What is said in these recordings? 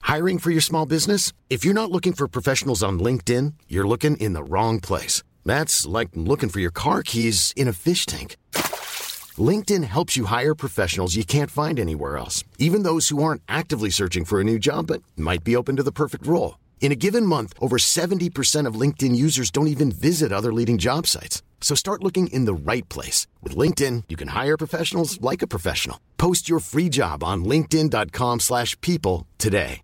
Hiring for your small business? If you're not looking for professionals on LinkedIn, you're looking in the wrong place. That's like looking for your car keys in a fish tank. LinkedIn helps you hire professionals you can't find anywhere else, even those who aren't actively searching for a new job but might be open to the perfect role. In a given month, over 70% of LinkedIn users don't even visit other leading job sites. So start looking in the right place. With LinkedIn, you can hire professionals like a professional. Post your free job on linkedin.com/people today.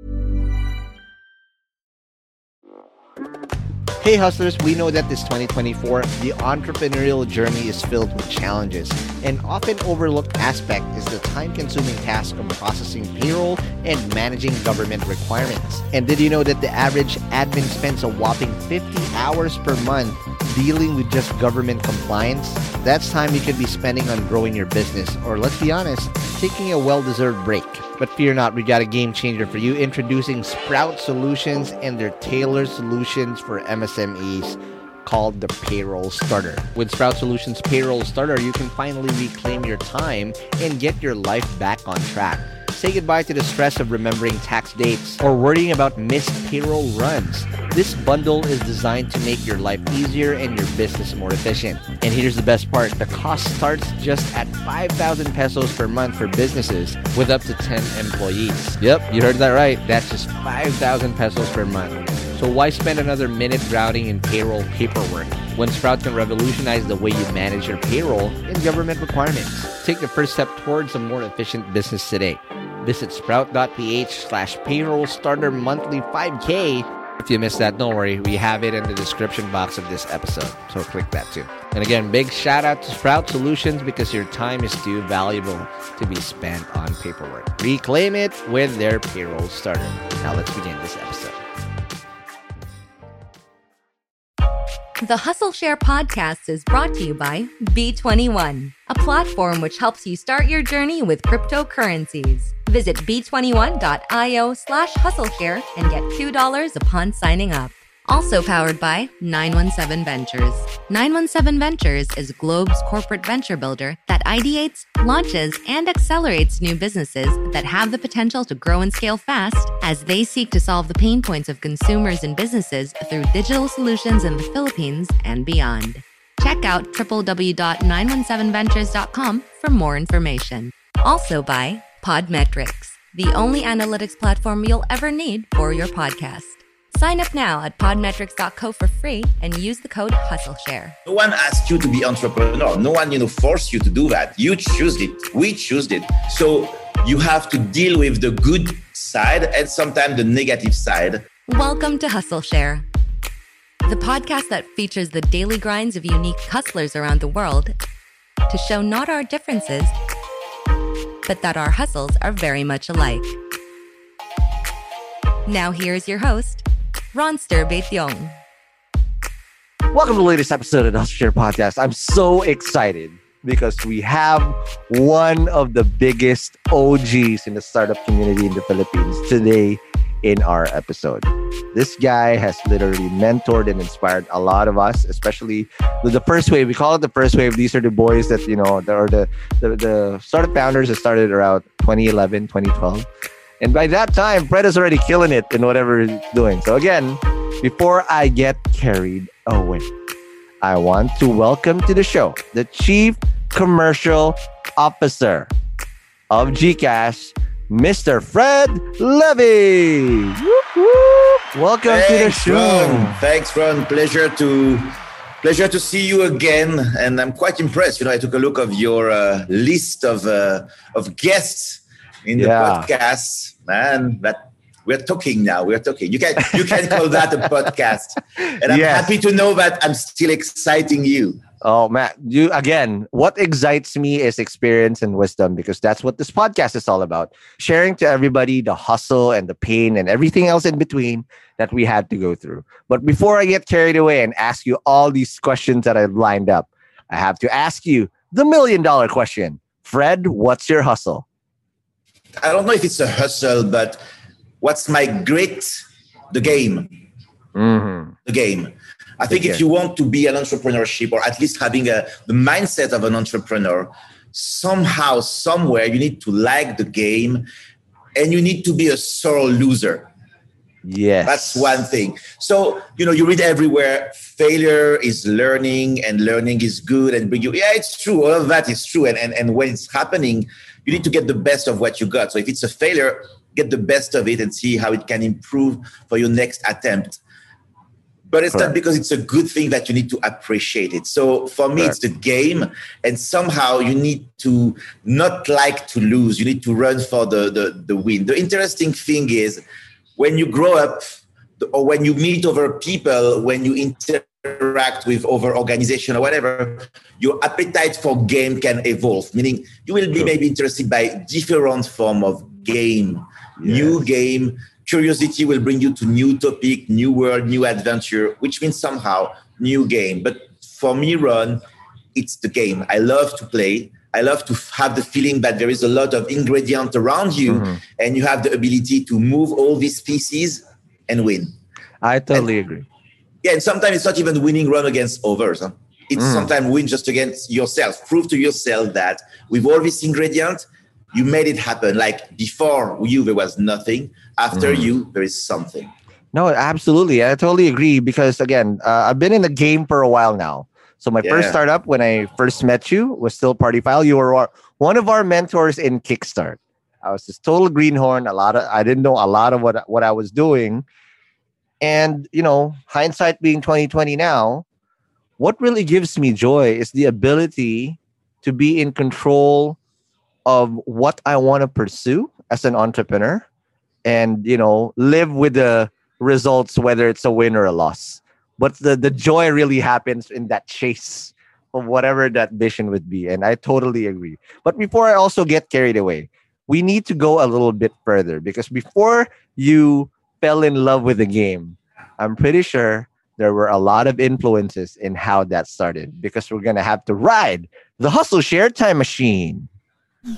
Hey hustlers, we know that this 2024, the entrepreneurial journey is filled with challenges. An often overlooked aspect is the time-consuming task of processing payroll and managing government requirements. And did you know that the average admin spends a whopping 50 hours per month dealing with just government compliance? That's time you could be spending on growing your business, or let's be honest, taking a well-deserved break. But fear not, we got a game changer for you, introducing Sprout Solutions and their tailored solutions for MSMEs called the Payroll Starter. With Sprout Solutions Payroll Starter, you can finally reclaim your time and get your life back on track. Say goodbye to the stress of remembering tax dates or worrying about missed payroll runs. This bundle is designed to make your life easier and your business more efficient. And here's the best part. The cost starts just at 5,000 pesos per month for businesses with up to 10 employees. Yep, you heard that right. That's just 5,000 pesos per month. So why spend another minute drowning in payroll paperwork when Sprout can revolutionize the way you manage your payroll and government requirements? Take the first step towards a more efficient business today. Visit sprout.ph/payroll starter monthly 5K. If you missed that, don't worry. We have it in the description box of this episode. So click that too. And again, big shout out to Sprout Solutions because your time is too valuable to be spent on paperwork. Reclaim it with their Payroll Starter. Now let's begin this episode. The Hustle Share podcast is brought to you by B21, a platform which helps you start your journey with cryptocurrencies. Visit b21.io/hustleshare and get $2 upon signing up. Also powered by 917 Ventures. 917 Ventures is Globe's corporate venture builder that ideates, launches, and accelerates new businesses that have the potential to grow and scale fast as they seek to solve the pain points of consumers and businesses through digital solutions in the Philippines and beyond. Check out www.917ventures.com for more information. Also by Podmetrics, the only analytics platform you'll ever need for your podcast. Sign up now at podmetrics.co for free and use the code HustleShare. No one asked you to be entrepreneur. No one, forced you to do that. You choose it. We choose it. So you have to deal with the good side and sometimes the negative side. Welcome to HustleShare, the podcast that features the daily grinds of unique hustlers around the world to show not our differences, but that our hustles are very much alike. Now here's your host, Ronster Beityong. Welcome to the latest episode of the Hustle Share podcast. I'm so excited because we have one of the biggest OGs in the startup community in the Philippines today in our episode. This guy has literally mentored and inspired a lot of us, especially the first wave. We call it the first wave. These are the boys that, are the startup founders that started around 2011, 2012. And by that time, Fred is already killing it in whatever he's doing. So again, before I get carried away, I want to welcome to the show the Chief Commercial Officer of GCash, Mr. Fred Levy. Welcome to the show. Ron. Thanks, Ron. Pleasure to see you again. And I'm quite impressed. I took a look of your list of guests in the podcast. Man, but we're talking now. We're talking. You can call that a podcast. And I'm happy to know that I'm still exciting you. Oh, Matt, what excites me is experience and wisdom, because that's what this podcast is all about. Sharing to everybody the hustle and the pain and everything else in between that we had to go through. But before I get carried away and ask you all these questions that I've lined up, I have to ask you the $1 million question. Fred, what's your hustle? I don't know if it's a hustle, but what's my grit? The game. Mm-hmm. The game. I think if you want to be an entrepreneurship, or at least having the mindset of an entrepreneur, somehow, somewhere, you need to like the game. and you need to be a sore loser. Yes. That's one thing. So, you read everywhere, failure is learning and learning is good and bring you. Yeah, it's true. All of that is true. And when it's happening, you need to get the best of what you got. So if it's a failure, get the best of it and see how it can improve for your next attempt. But it's not because it's a good thing that you need to appreciate it. So for me, it's the game. And somehow you need to not like to lose. You need to run for the win. The interesting thing is, when you grow up or when you meet other people, when you interact with other organization or whatever, your appetite for game can evolve. Meaning you will be maybe interested by different form of game, new game. Curiosity will bring you to new topic, new world, new adventure, which means somehow new game. But for me, Ron, it's the game. I love to play. I love to have the feeling that there is a lot of ingredient around you and you have the ability to move all these pieces and win. I totally agree. Yeah, and sometimes it's not even winning run against others. Huh? It's sometimes win just against yourself. Prove to yourself that with all these ingredients, you made it happen. Like before you, there was nothing. After you, there is something. No, absolutely. I totally agree because, again, I've been in the game for a while now. So my first startup when I first met you was still Partyfile. You were one of our mentors in Kickstart. I was this total greenhorn. I didn't know a lot of what I was doing. And, hindsight being 2020 now, what really gives me joy is the ability to be in control of what I want to pursue as an entrepreneur and, live with the results, whether it's a win or a loss. But the joy really happens in that chase of whatever that vision would be. And I totally agree. But before I also get carried away, we need to go a little bit further because before you fell in love with the game, I'm pretty sure there were a lot of influences in how that started because we're going to have to ride the Hustle Share Time Machine. There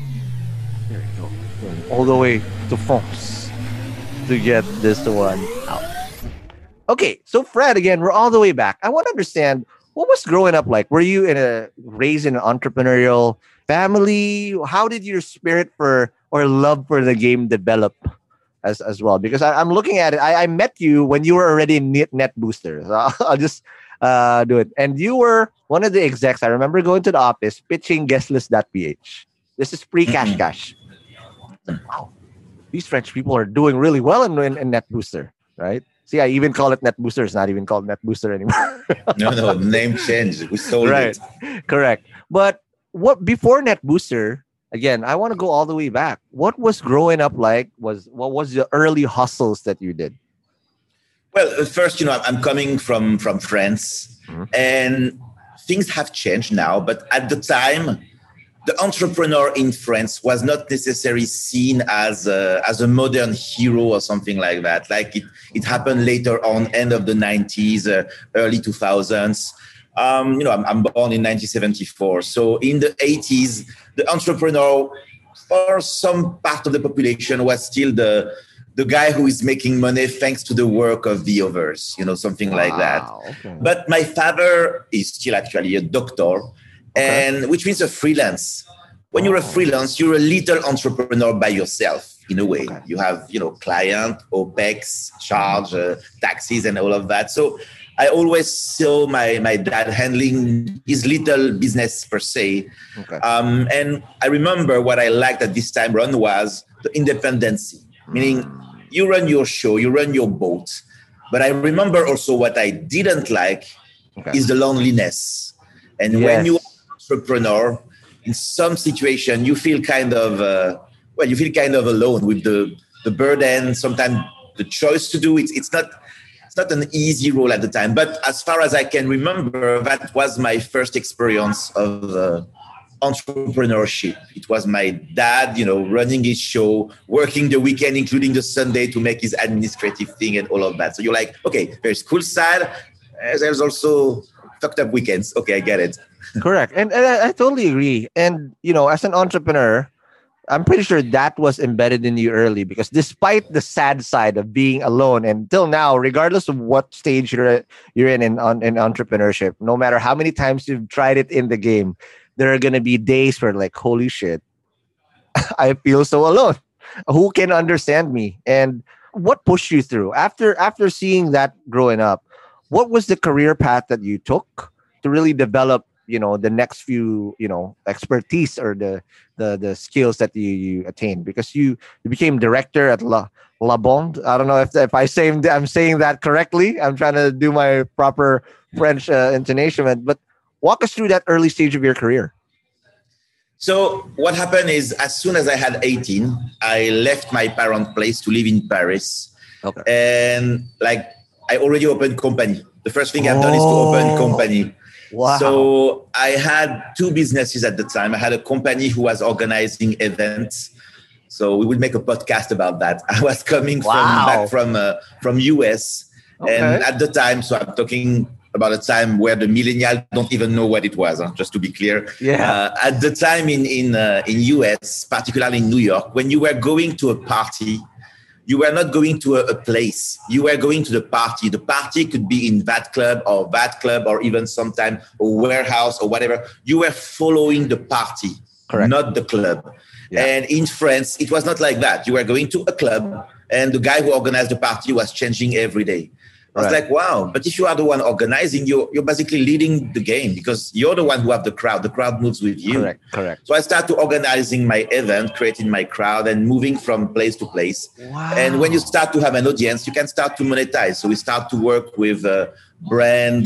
you go. All the way to France to get this one out. Okay, so Fred, again, we're all the way back. I want to understand, what was growing up like? Were you raised in an entrepreneurial family? How did your spirit or love for the game develop as well? Because I'm looking at it. I met you when you were already in NetBooster. So I'll just do it. And you were one of the execs. I remember going to the office, pitching guestlist.ph. This is pre-cash. Wow, these French people are doing really well in NetBooster, right? See, I even call it NetBooster. It's not even called NetBooster anymore. No, name change. We sold it. Correct. But what before NetBooster, again, I want to go all the way back. What was growing up like? What was the early hustles that you did? Well, first, I'm coming from France, and things have changed now. But at the time, the entrepreneur in France was not necessarily seen as a modern hero or something like that. Like it happened later on, end of the 90s, early 2000s. I'm born in 1974. So in the 80s, the entrepreneur for some part of the population was still the guy who is making money thanks to the work of the others, something like that. Okay. But my father is still actually a doctor. And which means a freelance. When you're a freelance, you're a little entrepreneur by yourself in a way. Okay. You have, client, OPEX, charge, taxes, and all of that. So I always saw my dad handling his little business per se. Okay. And I remember what I liked at this time, Ron, was the independency, meaning you run your show, you run your boat. But I remember also what I didn't like is the loneliness. And when you entrepreneur, in some situation, you feel kind of alone with the burden. Sometimes the choice to do it. It's not an easy role at the time. But as far as I can remember, that was my first experience of entrepreneurship. It was my dad, running his show, working the weekend, including the Sunday, to make his administrative thing and all of that. So you're like, okay, there's cool side. There's also fucked up weekends. Okay, I get it. Correct. And I totally agree. And, as an entrepreneur, I'm pretty sure that was embedded in you early because despite the sad side of being alone and until now, regardless of what stage you're in entrepreneurship, no matter how many times you've tried it in the game, there are going to be days where like, holy shit, I feel so alone. who can understand me. And what pushed you through after seeing that growing up? What was the career path that you took to really develop, the next few, expertise or the skills that you attained? Because you became director at La Bond. I don't know if I'm saying that correctly. I'm trying to do my proper French intonation, but walk us through that early stage of your career. So what happened is, as soon as I had 18, I left my parent place to live in Paris. Okay. And I already opened company. The first thing I've done is to open company. Wow. So I had two businesses at the time. I had a company who was organizing events. So we would make a podcast about that. I was coming back from US. Okay. And at the time, so I'm talking about a time where the millennials don't even know what it was, just to be clear. Yeah. At the time in US, particularly in New York, when you were going to a party, you were not going to a place. You were going to the party. The party could be in that club or even sometime a warehouse or whatever. You were following the party, correct, not the club. Yeah. And in France, it was not like that. You were going to a club and the guy who organized the party was changing every day. I was like, wow. But if you are the one organizing, you're basically leading the game because you're the one who have the crowd. The crowd moves with you. Correct. So I started organizing my event, creating my crowd and moving from place to place. Wow. And when you start to have an audience, you can start to monetize. So we start to work with a brand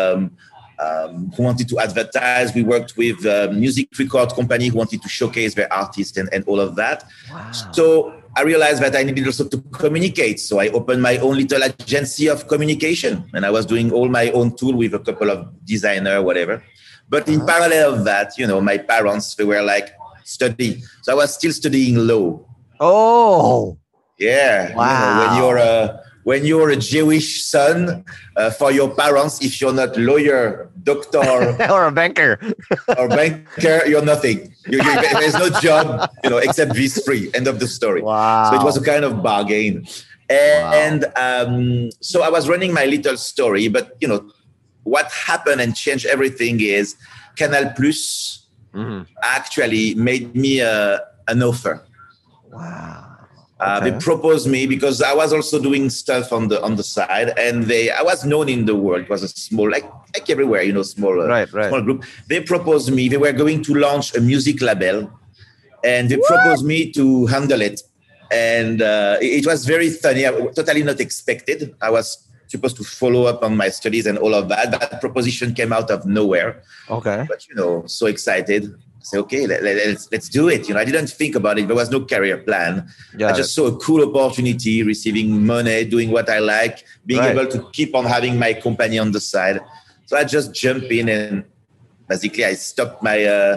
who wanted to advertise. We worked with a music record company who wanted to showcase their artists and all of that. Wow. So I realized that I needed also to communicate. So I opened my own little agency of communication and I was doing all my own tool with a couple of designer, whatever. But in parallel of that, my parents, they were like, study. So I was still studying law. Oh, yeah. Wow. When you're a Jewish son, for your parents, if you're not lawyer, doctor, or a banker, you're nothing. There's no job, except this free. End of the story. Wow. So it was a kind of bargain. And so I was running my little story, but what happened and changed everything is Canal Plus actually made me an offer. Wow. Okay. They proposed me because I was also doing stuff on the side, and I was known in the world. It was a small, like everywhere, small group. They proposed me. They were going to launch a music label, and they proposed me to handle it. And it was very funny. Totally not expected. I was supposed to follow up on my studies and all of that. That proposition came out of nowhere. Okay. But so excited. I said, okay, let's do it. I didn't think about it. There was no career plan. I just saw a cool opportunity, receiving money, doing what I like, being able to keep on having my company on the side. So I just jumped in and basically I stopped my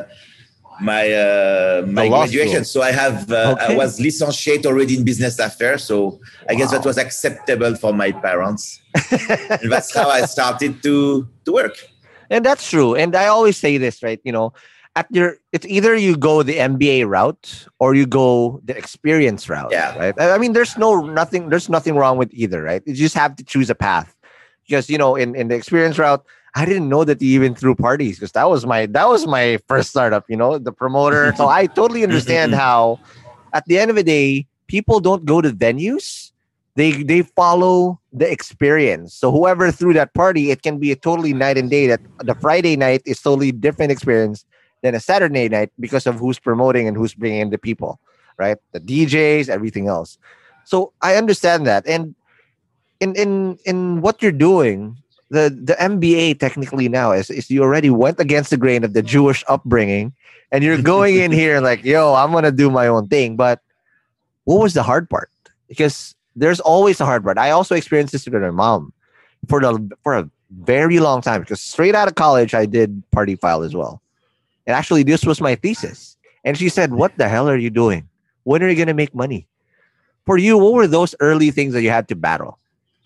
graduation. So I have I was licentiate already in business affairs. So I guess that was acceptable for my parents. And that's how I started to work. And that's true. And I always say this, right? It's either you go the MBA route or you go the experience route. Yeah. Right. I mean, there's nothing wrong with either, right? You just have to choose a path. Because in the experience route, I didn't know that you even threw parties because that was my first startup. The promoter. So I totally understand how, at the end of the day, people don't go to venues. They follow the experience. So whoever threw that party, it can be a totally night and day. That the Friday night is totally different experience than a Saturday night because of who's promoting and who's bringing in the people, right? The DJs, everything else. So I understand that. And in what you're doing, the MBA technically now is you already went against the grain of the Jewish upbringing and you're going in here like, yo, I'm going to do my own thing. But what was the hard part? Because there's always a hard part. I also experienced this with my mom for a very long time because straight out of college, I did Party File as well. And actually, this was my thesis. And she said, what the hell are you doing? When are you going to make money? For you, what were those early things that you had to battle?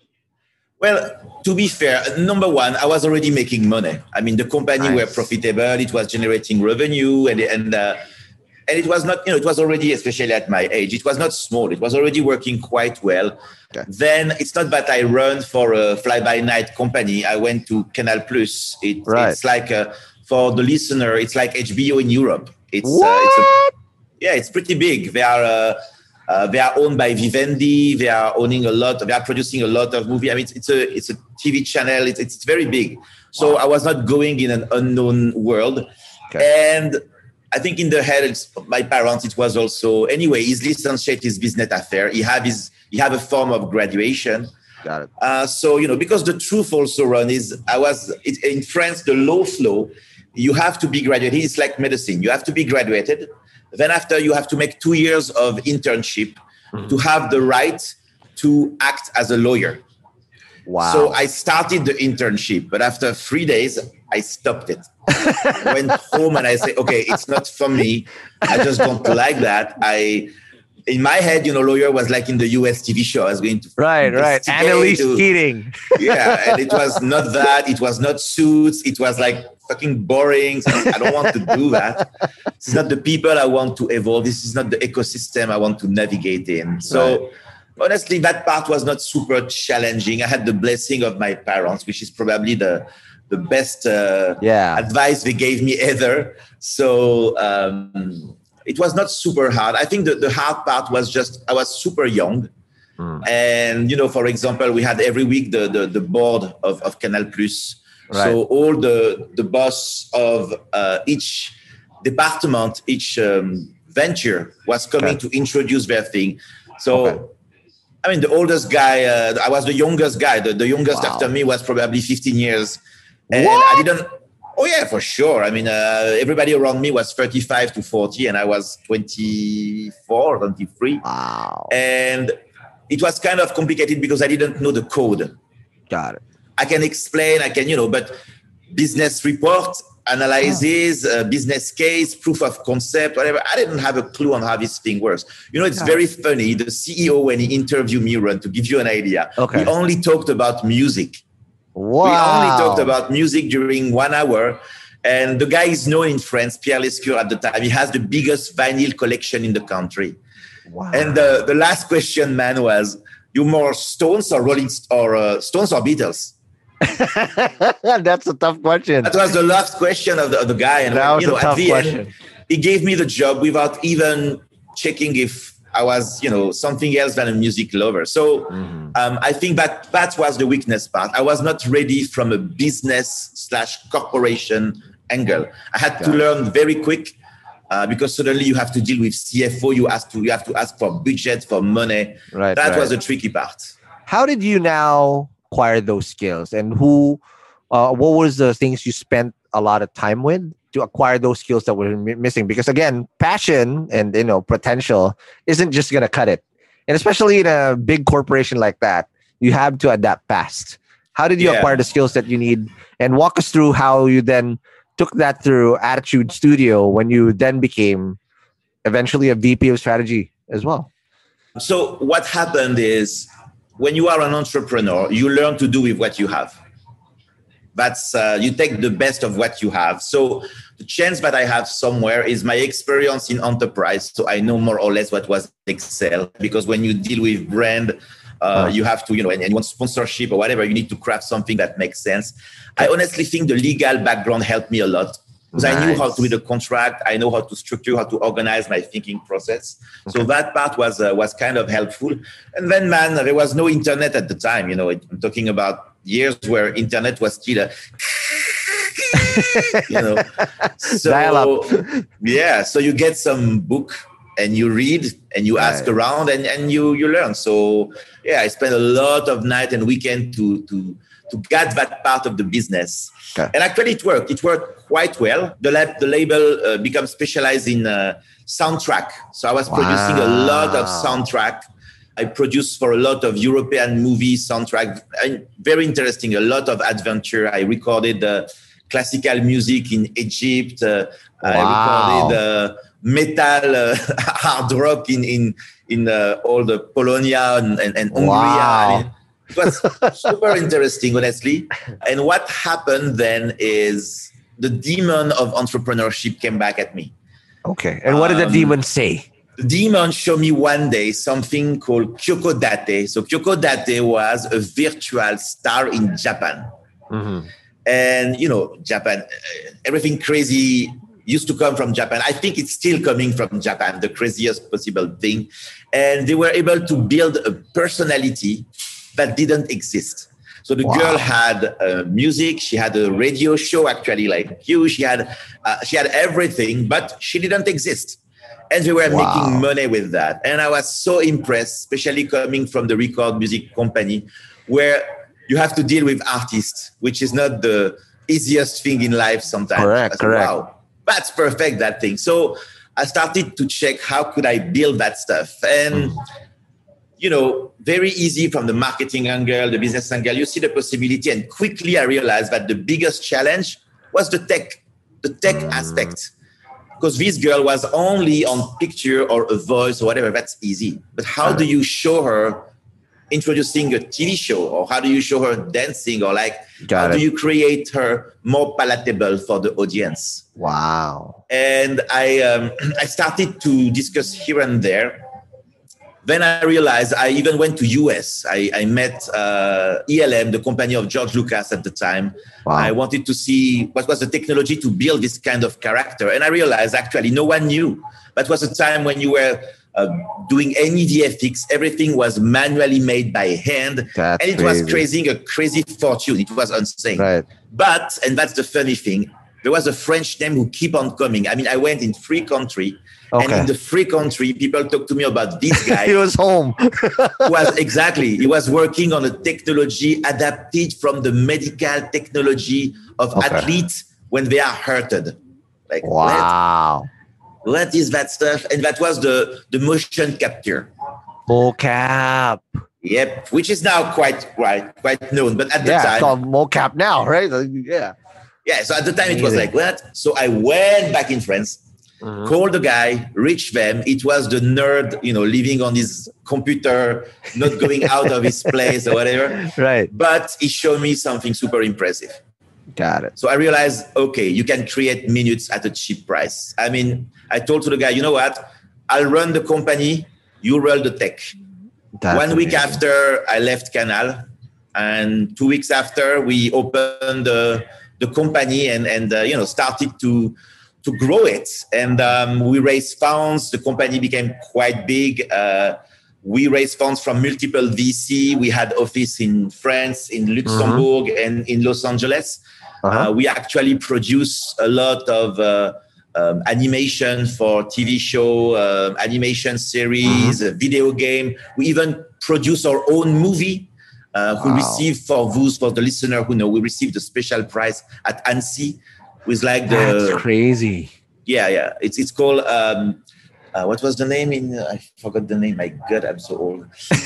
Well, to be fair, number one, I was already making money. I mean, the company were profitable. It was generating revenue. And it was not, it was already, especially at my age, it was not small. It was already working quite well. Okay. Then it's not that I run for a fly-by-night company. I went to Canal Plus. It's like... for the listener, it's like HBO in Europe. It's pretty big. They are They are owned by Vivendi. They are producing a lot of movies. I mean, it's a TV channel. It's very big. So I was not going in an unknown world. Okay. And I think in the head of my parents, it was also, anyway, his licentiate is business affair. He have a form of graduation. Got it. So, because the truth also, Ron, is in France, the law flow, you have to be graduated. It's like medicine. You have to be graduated. Then after, you have to make 2 years of internship to have the right to act as a lawyer. Wow. So I started the internship, but after 3 days, I stopped it. I went home and I said, okay, it's not for me. I just don't like that. In my head, lawyer was like in the US TV show. I was going to right. Annalise Keating. Yeah, and it was not that. It was not Suits. It was like fucking boring. So I don't want to do that. This is not the people I want to evolve. This is not the ecosystem I want to navigate in. So honestly, that part was not super challenging. I had the blessing of my parents, which is probably the best advice they gave me ever. So it was not super hard. I think the hard part was just I was super young. And, for example, we had every week the board of Canal+. Right. So all the boss of each department, each venture was coming to introduce their thing. So, I mean, the oldest guy, I was the youngest guy. The youngest after me was probably 15 years. And I didn't... Oh, yeah, for sure. I mean, everybody around me was 35 to 40, and I was 24, 23. Wow. And it was kind of complicated because I didn't know the code. Got it. I can explain, but business report, analysis, business case, proof of concept, whatever. I didn't have a clue on how this thing works. It's very funny. The CEO, when he interviewed me, Ron, to give you an idea, we only talked about music. Wow. We only talked about music during 1 hour. And the guy is known in France, Pierre Lescure at the time. He has the biggest vinyl collection in the country. Wow. And the last question, man, was, you more Stones or Stones or Beatles? That's a tough question. That was the last question of the guy. And that was a tough question. End, he gave me the job without even checking if I was, something else than a music lover. So I think that was the weakness part. I was not ready from a business/corporation angle. I had to learn very quick because suddenly you have to deal with CFO. You have to ask for budget, for money. Right. That was the tricky part. How did you now acquire those skills, and what was the things you spent a lot of time with to acquire those skills that were missing? Because again, passion and potential isn't just going to cut it. And especially in a big corporation like that, you have to adapt fast. How did you acquire the skills that you need? And walk us through how you then took that through Attitude Studio when you then became eventually a VP of strategy as well. So what happened is when you are an entrepreneur, you learn to do with what you have. That's you take the best of what you have. So the chance that I have somewhere is my experience in enterprise. So I know more or less what was Excel, because when you deal with brand, you have to, and you want sponsorship or whatever, you need to craft something that makes sense. I honestly think the legal background helped me a lot because I knew how to read a contract. I know how to structure, how to organize my thinking process. So that part was kind of helpful. And then, man, there was no internet at the time. I'm talking about years where internet was still so dial-up. So you get some book and you read and you ask around and you learn. So I spent a lot of night and weekend to get that part of the business. And actually it worked quite well. The label became specialized in soundtrack. So I was producing a lot of soundtrack. I produced for a lot of European movie soundtrack. Very interesting, a lot of adventure. I recorded classical music in Egypt. I recorded metal, hard rock in all the Polonia and Hungary. Wow. It was super interesting, honestly. And what happened then is the demon of entrepreneurship came back at me. Okay. And what did the demon say? The demon showed me one day something called Kyoko Date. So Kyoko Date was a virtual star in Japan. And, Japan, everything crazy, used to come from Japan. I think it's still coming from Japan, the craziest possible thing. And they were able to build a personality that didn't exist. So the girl had music, she had a radio show, actually, like you. She had everything, but she didn't exist. And they were making money with that. And I was so impressed, especially coming from the record music company, where you have to deal with artists, which is not the easiest thing in life sometimes. Correct. Wow, that's perfect, that thing. So I started to check how could I build that stuff. And very easy from the marketing angle, the business angle, you see the possibility. And quickly I realized that the biggest challenge was the tech aspect. Because this girl was only on picture or a voice or whatever, that's easy. But how do you show her introducing a TV show? Or how do you show her dancing? Or how do you create her more palatable for the audience? Wow. And I started to discuss here and there. Then I realized I even went to US. I met ELM, the company of George Lucas at the time. Wow. I wanted to see what was the technology to build this kind of character. And I realized actually no one knew. That was a time when you were doing any VFX. Everything was manually made by hand. That's and it was raising a crazy fortune. It was insane. Right. But, and that's the funny thing, there was a French name who keep on coming. I mean, I went in 3 countries. Okay. And in the 3 countries, people talk to me about this guy. He was home. He was working on a technology adapted from the medical technology of athletes when they are hurted. Wow. What is that stuff? And that was the motion capture. Mocap. Yep, which is now quite known. But at the time, it's called mocap now, right? Yeah. So at the time, it was like what? So I went back in France. Called the guy, reached them. It was the nerd, living on his computer, not going out of his place or whatever. Right. But he showed me something super impressive. Got it. So I realized, okay, you can create minutes at a cheap price. I mean, I told to the guy, you know what? I'll run the company. You run the tech. That's 1 week after, I left Canal. And 2 weeks after, we opened the company and started to grow it. And we raised funds. The company became quite big. We raised funds from multiple VC. We had office in France, in Luxembourg, and in Los Angeles. We actually produce a lot of animation for TV show, animation series, video game. We even produce our own movie. Who received for the listener who know, we received a special prize at Annecy. With That's crazy. Yeah. It's called what was the name I forgot the name. My God, I'm so old.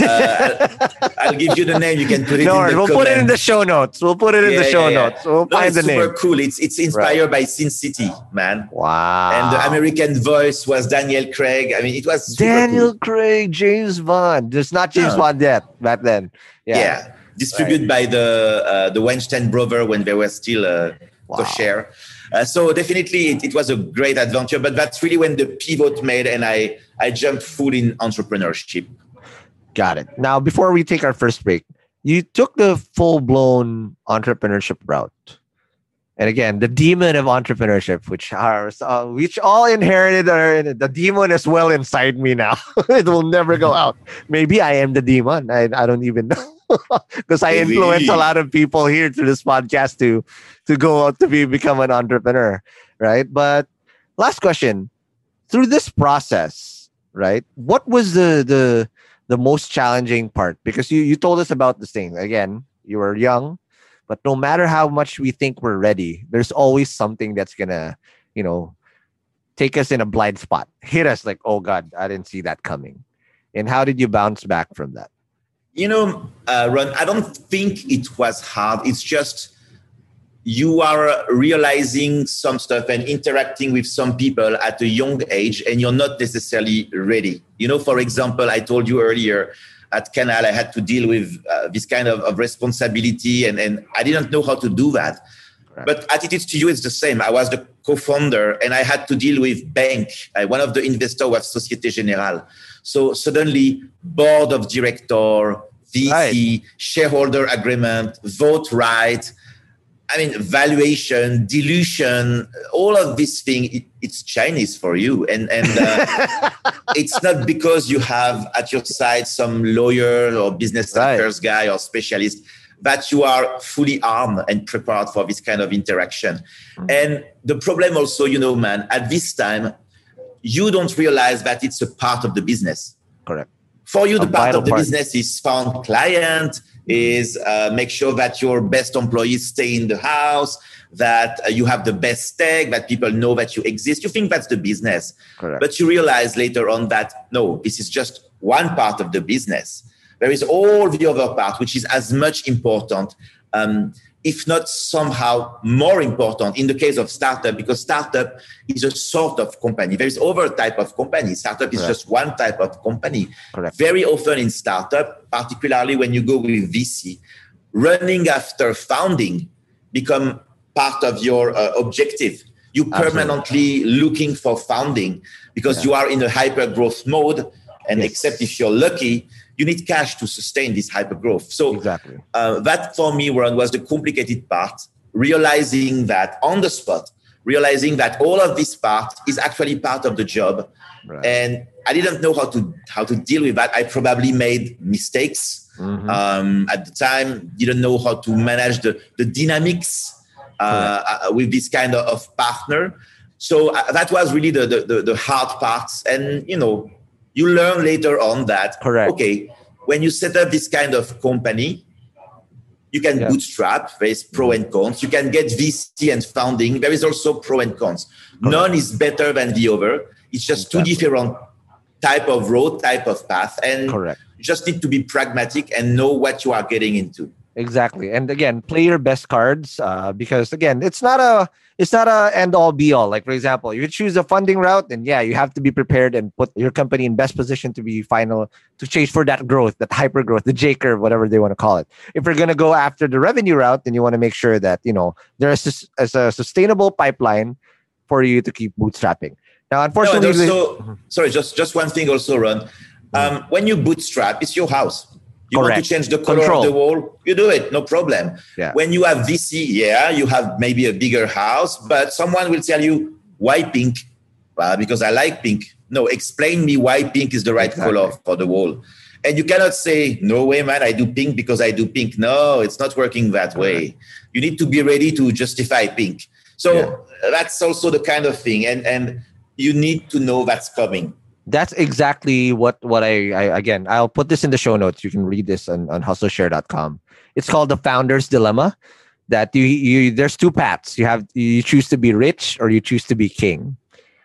I'll give you the name. You can put it in the we'll comment. Put it in the show notes. We'll put it in the show notes. We'll find the name. It's super cool. It's inspired by Sin City, man. Wow. And the American voice was Daniel Craig. I mean, it was super Daniel cool. Craig, James Bond. There's not James Bond yet back then. Yeah. Distributed by the Weinstein brother when they were still co-share. So definitely it was a great adventure, but that's really when the pivot made and I jumped full in entrepreneurship. Got it. Now, before we take our first break, you took the full-blown entrepreneurship route. And again, the demon of entrepreneurship, which all inherited, the demon is well inside me now. It will never go out. Maybe I am the demon. I don't even know. Because I influence a lot of people here through this podcast to go out to become an entrepreneur, right? But last question, through this process, right? What was the most challenging part? Because you told us about this thing. Again, you were young, but no matter how much we think we're ready, there's always something that's gonna, take us in a blind spot, hit us like, oh God, I didn't see that coming. And how did you bounce back from that? Ron, I don't think it was hard. It's just you are realizing some stuff and interacting with some people at a young age, and you're not necessarily ready. For example, I told you earlier at Canal, I had to deal with this kind of responsibility, and I didn't know how to do that. Right. But Attitudes to You is the same. I was the co-founder, and I had to deal with bank. One of the investors was Societe Generale. So suddenly, board of director, VC, shareholder agreement, vote right. I mean, valuation, dilution, all of this thing, it's Chinese for you. And it's not because you have at your side some lawyer or business affairs guy or specialist that you are fully armed and prepared for this kind of interaction. Mm-hmm. And the problem also, man, at this time, you don't realize that it's a part of the business. Correct. For you, the part of the business is found client, is make sure that your best employees stay in the house, that you have the best tech, that people know that you exist. You think that's the business. Correct. But you realize later on that, no, this is just one part of the business. There is all the other part, which is as much important, if not somehow more important in the case of startup, because startup is a sort of company. There is other type of company. Startup is just one type of company. Correct. Very often in startup, particularly when you go with VC, running after founding become part of your objective. You permanently looking for founding because you are in a hyper growth mode. And except if you're lucky, you need cash to sustain this hyper growth. So that for me, Ron, was the complicated part, realizing that on the spot, realizing that all of this part is actually part of the job. Right. And I didn't know how to deal with that. I probably made mistakes at the time, didn't know how to manage the dynamics with this kind of partner. So that was really the hard parts. And, you learn later on that, okay, when you set up this kind of company, you can bootstrap. There is pro and cons. You can get VC and founding. There is also pro and cons. None is better than the other. It's just two different type of road, type of path. And you just need to be pragmatic and know what you are getting into. Exactly. And again, play your best cards because again, it's not a end all be all. Like for example, if you choose a funding route, then you have to be prepared and put your company in best position to be to chase for that growth, that hyper growth, the J curve, whatever they want to call it. If you're going to go after the revenue route, then you want to make sure that, there's a sustainable pipeline for you to keep bootstrapping. Now, unfortunately, sorry, just one thing also, Ron. When you bootstrap, it's your house. You want to change the color of the wall, you do it, no problem. Yeah. When you have VC, you have maybe a bigger house, but someone will tell you, why pink? Because I like pink. No, explain me why pink is the right color for the wall. And you cannot say, no way, man, I do pink because I do pink. No, it's not working that way. You need to be ready to justify pink. So that's also the kind of thing. And you need to know that's coming. That's exactly what I'll put this in the show notes. You can read this on hustleshare.com. It's called the founder's dilemma. That there's two paths. You choose to be rich or you choose to be king.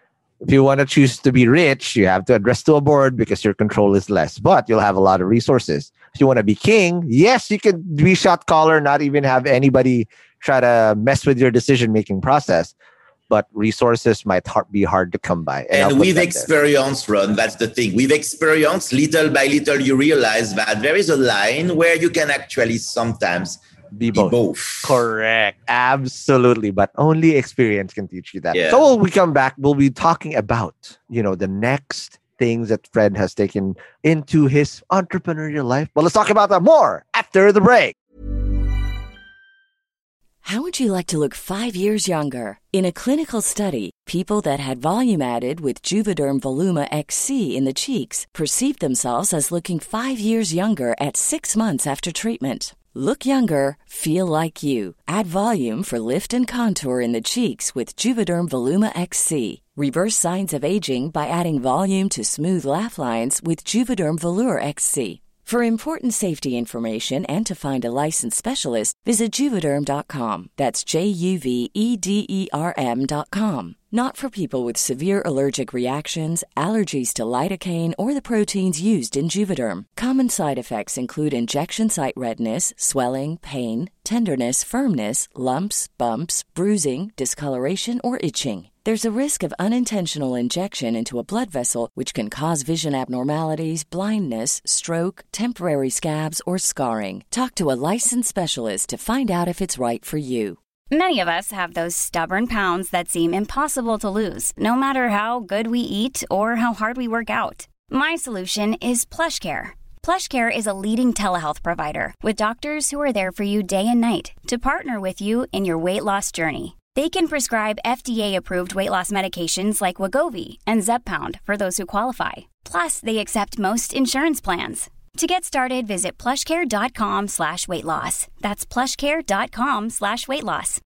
If you want to choose to be rich, you have to address to a board because your control is less, but you'll have a lot of resources. If you want to be king, yes, you can be shot caller, not even have anybody try to mess with your decision-making process. But resources might be hard to come by. And with experience, Ron, that's the thing. With experience, little by little, you realize that there is a line where you can actually sometimes be both. Correct. Absolutely. But only experience can teach you that. Yeah. So when we come back, we'll be talking about, the next things that Fred has taken into his entrepreneurial life. But let's talk about that more after the break. How would you like to look 5 years younger? In a clinical study, people that had volume added with Juvederm Voluma XC in the cheeks perceived themselves as looking 5 years younger at 6 months after treatment. Look younger, feel like you. Add volume for lift and contour in the cheeks with Juvederm Voluma XC. Reverse signs of aging by adding volume to smooth laugh lines with Juvederm Volure XC. For important safety information and to find a licensed specialist, visit Juvederm.com. That's JUVEDERM.com. Not for people with severe allergic reactions, allergies to lidocaine, or the proteins used in Juvederm. Common side effects include injection site redness, swelling, pain, tenderness, firmness, lumps, bumps, bruising, discoloration, or itching. There's a risk of unintentional injection into a blood vessel, which can cause vision abnormalities, blindness, stroke, temporary scabs, or scarring. Talk to a licensed specialist to find out if it's right for you. Many of us have those stubborn pounds that seem impossible to lose, no matter how good we eat or how hard we work out. My solution is PlushCare. PlushCare is a leading telehealth provider with doctors who are there for you day and night to partner with you in your weight loss journey. They can prescribe FDA-approved weight loss medications like Wegovy and Zepbound for those who qualify. Plus, they accept most insurance plans. To get started, visit plushcare.com/weightloss. That's plushcare.com/weightloss.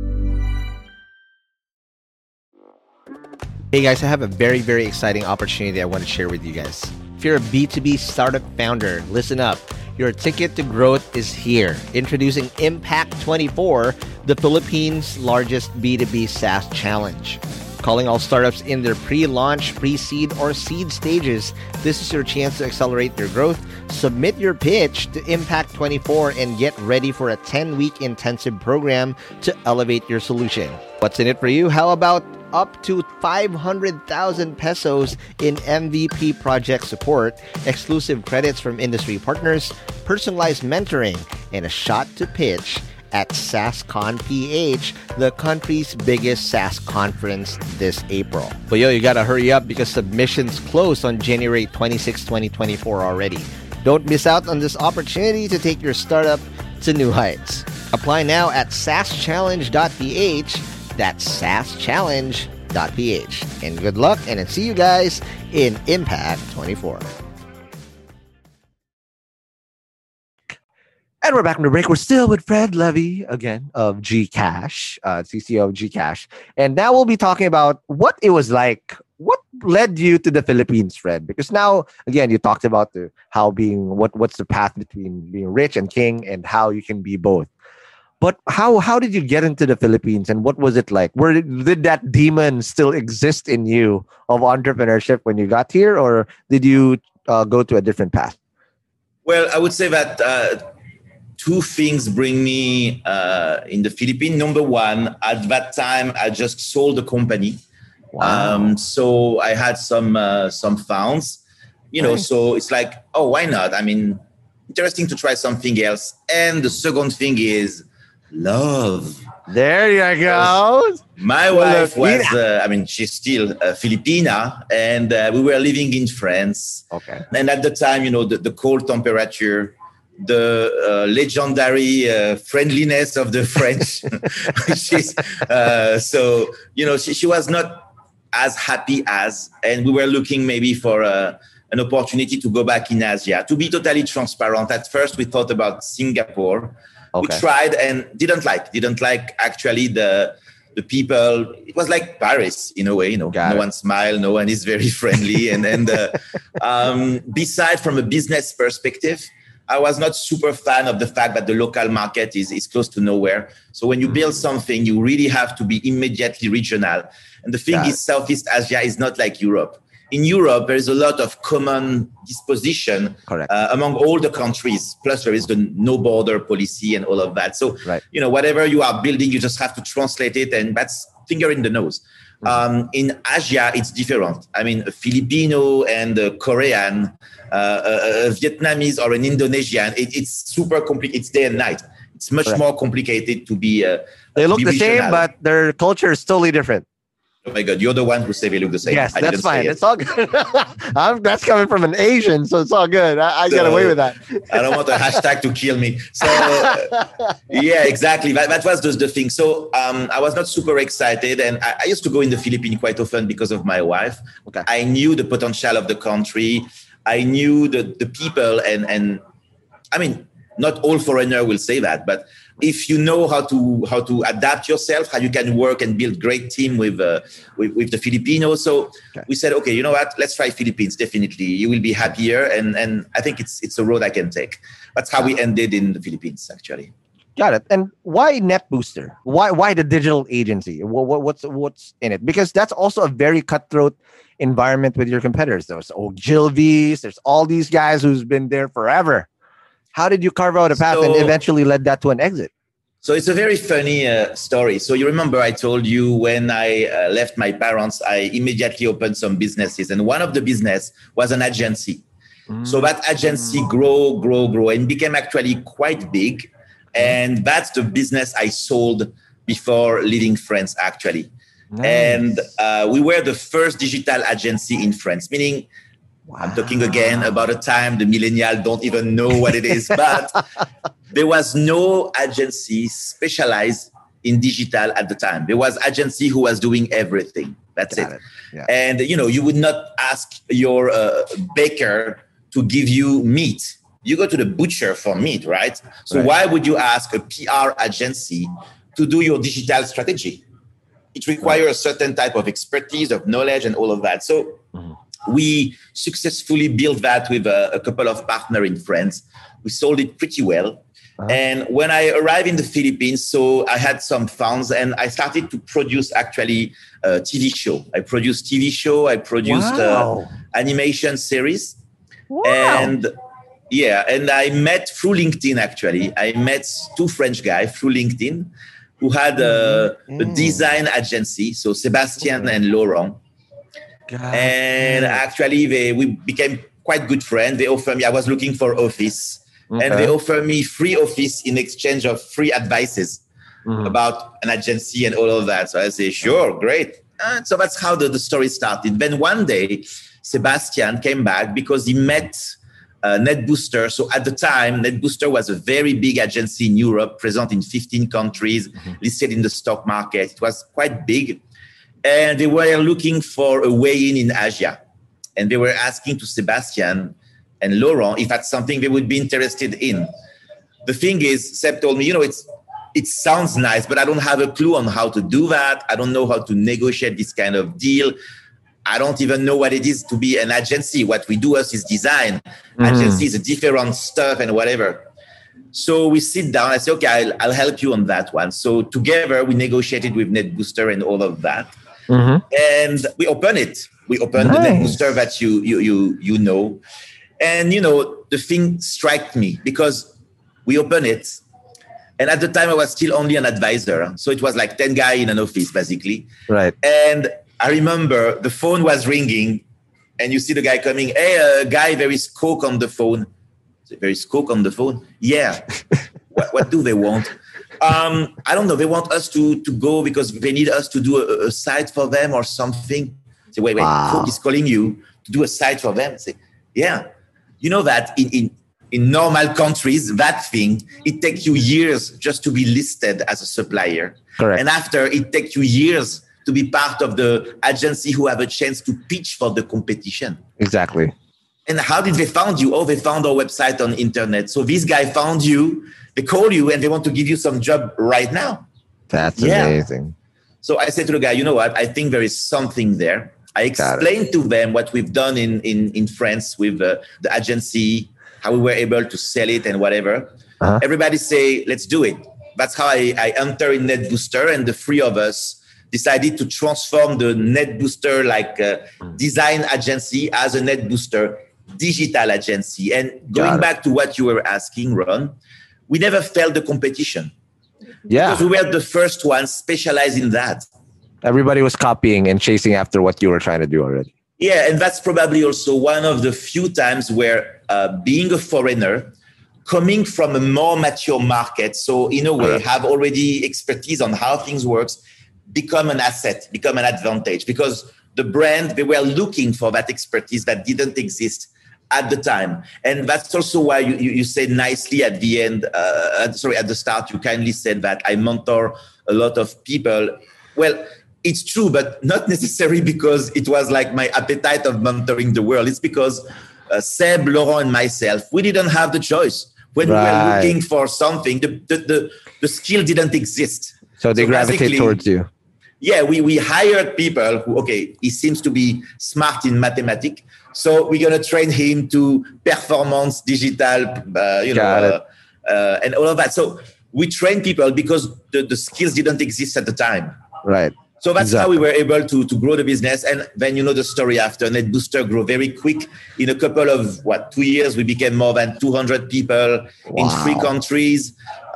Hey guys, I have a very, very exciting opportunity I want to share with you guys. If you're a B2B startup founder, listen up. Your ticket to growth is here. Introducing Impact 24, the Philippines' largest B2B SaaS challenge. Calling all startups in their pre-launch, pre-seed, or seed stages, this is your chance to accelerate your growth. Submit your pitch to Impact 24 and get ready for a 10-week intensive program to elevate your solution. What's in it for you? How about up to 500,000 pesos in MVP project support, exclusive credits from industry partners, personalized mentoring, and a shot to pitch at SaaSCon PH, the country's biggest SaaS conference this April. But you gotta hurry up because submissions close on January 26, 2024 already. Don't miss out on this opportunity to take your startup to new heights. Apply now at SaaSchallenge.ph. That's SaaSchallenge.ph. And good luck, and I'll see you guys in Impact 24. And we're back from the break. We're still with Fred Levy, again, of Gcash, CCO of Gcash. And now we'll be talking about what it was like. What led you to the Philippines, Fred? Because now, again, you talked about what's the path between being rich and king and how you can be both. But how did you get into the Philippines, and what was it like? Did that demon still exist in you of entrepreneurship when you got here, or did you go to a different path? Well, I would say that two things bring me in the Philippines. Number one, at that time, I just sold the company. Wow. So I had some funds, so it's like, oh, why not? I mean, interesting to try something else. And the second thing is love. There you go. My wife was, she's still a Filipina, and we were living in France. Okay. And at the time, the cold temperature, the legendary friendliness of the French. She was not as happy as, and we were looking maybe for an opportunity to go back in Asia. To be totally transparent, at first we thought about Singapore. Okay. We tried and didn't like actually the people. It was like Paris in a way, no one smiled, no one is very friendly. and beside from a business perspective, I was not super fan of the fact that the local market is close to nowhere. So when you build something, you really have to be immediately regional. And the thing is, Southeast Asia is not like Europe. In Europe, there is a lot of common disposition among all the countries. Plus, there is the no border policy and all of that. So, whatever you are building, you just have to translate it, and that's finger in the nose. In Asia, it's different. I mean, a Filipino and a Korean, a Vietnamese or an Indonesian, it's super complicated. It's day and night. It's much more complicated to be. They look the same, but their culture is totally different. Oh my God, you're the one who say they look the same. Yes, that's fine. It's all good. That's coming from an Asian, so it's all good. I got away with that. I don't want a hashtag to kill me. So, yeah, exactly. That was just the thing. So I was not super excited. And I used to go in the Philippines quite often because of my wife. Okay. I knew the potential of the country. I knew the people. And I mean, not all foreigner will say that, but if you know how to adapt yourself, how you can work and build great team with the Filipinos. So we said, okay, you know what? Let's try Philippines. Definitely, you will be happier, and I think it's a road I can take. That's how we ended in the Philippines, actually. Got it. And why NetBooster? Why the digital agency? What's in it? Because that's also a very cutthroat environment with your competitors. There's Ogilvy's. There's all these guys who's been there forever. How did you carve out a path and eventually led that to an exit? So it's a very funny story. So you remember I told you when I left my parents, I immediately opened some businesses. And one of the business was an agency. So that agency grow and became actually quite big. And that's the business I sold before leaving France, actually. Nice. And we were the first digital agency in France, meaning Wow. I'm talking again about a time the millennials don't even know what it is, but there was no agency specialized in digital at the time. There was agency who was doing everything. That's it. Yeah. And, you would not ask your baker to give you meat. You go to the butcher for meat, right? So why would you ask a PR agency to do your digital strategy? It requires a certain type of expertise, of knowledge, and all of that. So we successfully built that with a couple of partners in France. We sold it pretty well. And when I arrived in the Philippines, so I had some funds and I started to produce actually a TV show. I produced TV show. I produced animation series. Wow. And I met through LinkedIn, actually. I met two French guys through LinkedIn who had a design agency. So Sebastian and Laurent. And actually we became quite good friends. They offered me, I was looking for office. And they offered me free office in exchange of free advices about an agency and all of that. So I say, sure, great. And so that's how the story started. Then one day, Sebastian came back because he met NetBooster. So at the time, NetBooster was a very big agency in Europe, present in 15 countries, listed in the stock market. It was quite big. And they were looking for a way in Asia. And they were asking to Sebastian and Laurent if that's something they would be interested in. The thing is, Seb told me, it sounds nice, but I don't have a clue on how to do that. I don't know how to negotiate this kind of deal. I don't even know what it is to be an agency. What we do is design. Agency is a different stuff and whatever. So we sit down. I say, okay, I'll help you on that one. So together we negotiated with NetBooster and all of that. And we opened it. We opened the NetBooster that you know. And, the thing struck me because we opened it. And at the time, I was still only an advisor. So it was like 10 guys in an office, basically. Right. And I remember the phone was ringing and you see the guy coming. Hey, guy, there is Coke on the phone. There is Coke on the phone? Yeah. What do they want? I don't know. They want us to go because they need us to do a site for them or something. Say, wait, Coke is calling you to do a site for them. Say, yeah. You know that in normal countries, that thing, it takes you years just to be listed as a supplier. Correct. And after, it takes you years to be part of the agency who have a chance to pitch for the competition. Exactly. And how did they find you? Oh, they found our website on internet. So this guy found you, they call you, and they want to give you some job right now. That's amazing. So I said to the guy, you know what? I think there is something there. I explained to them what we've done in France with the agency, how we were able to sell it and whatever. Everybody say, let's do it. That's how I entered in NetBooster, and the three of us decided to transform the NetBooster design agency as a NetBooster digital agency. And going back to what you were asking, Ron, we never felt the competition. Yeah. Because we were the first ones specialized in that. Everybody was copying and chasing after what you were trying to do already. Yeah, and that's probably also one of the few times where being a foreigner, coming from a more mature market, so in a way have already expertise on how things works, become an asset, become an advantage. Because the brand, they were looking for that expertise that didn't exist at the time. And that's also why you said nicely at the end, at the start, you kindly said that I mentor a lot of people. Well, it's true, but not necessarily because it was like my appetite of mentoring the world. It's because Seb, Laurent, and myself, we didn't have the choice. When we were looking for something, the skill didn't exist. So they gravitate towards you. Yeah, we hired people who, he seems to be smart in mathematics. So we're going to train him to performance, digital, and all of that. So we train people because the skills didn't exist at the time. Right. So that's how we were able to grow the business. And then you know the story after. NetBooster grew very quick. In a couple of, 2 years, we became more than 200 people in 3 countries.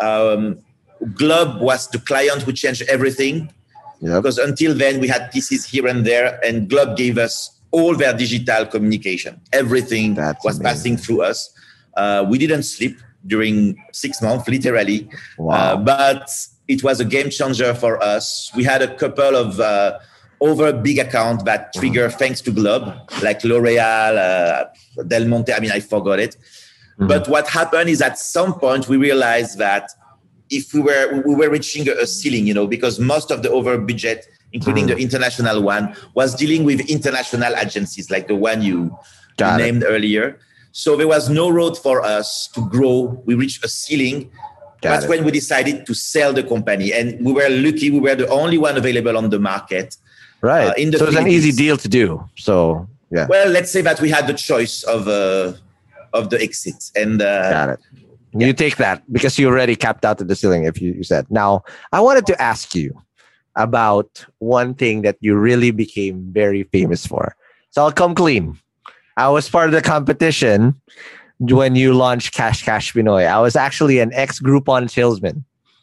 Globe was the client who changed everything. Yep. Because until then, we had pieces here and there. And Globe gave us all their digital communication. Everything was passing through us. We didn't sleep during 6 months, literally. Wow. But it was a game changer for us. We had a couple of over big account that trigger thanks to Globe, like L'Oreal, Del Monte. I mean, I forgot it. But what happened is at some point we realized that if we were reaching a ceiling, because most of the over budget, including the international one, was dealing with international agencies like the one you named earlier. So there was no road for us to grow. We reached a ceiling. That's when we decided to sell the company. And we were lucky. We were the only one available on the market. Right. So it's an easy deal to do. So, yeah. Well, let's say that we had the choice of the exit. And got it. You take that because you already capped out to the ceiling, if you said. Now, I wanted to ask you about one thing that you really became very famous for. So I'll come clean. I was part of the competition when you launched Cash Cash Pinoy. I was actually an ex-Groupon salesman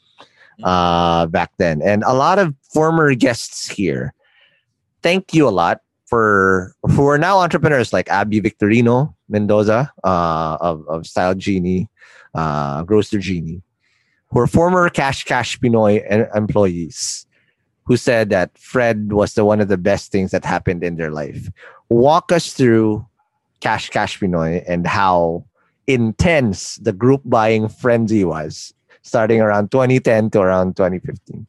back then. And a lot of former guests here, thank you a lot who are now entrepreneurs like Abby Victorino Mendoza of Style Genie, Grocer Genie, who are former Cash Cash Pinoy employees who said that Fred was one of the best things that happened in their life. Walk us through Cash Cash Pinoy and how intense the group buying frenzy was starting around 2010 to around 2015.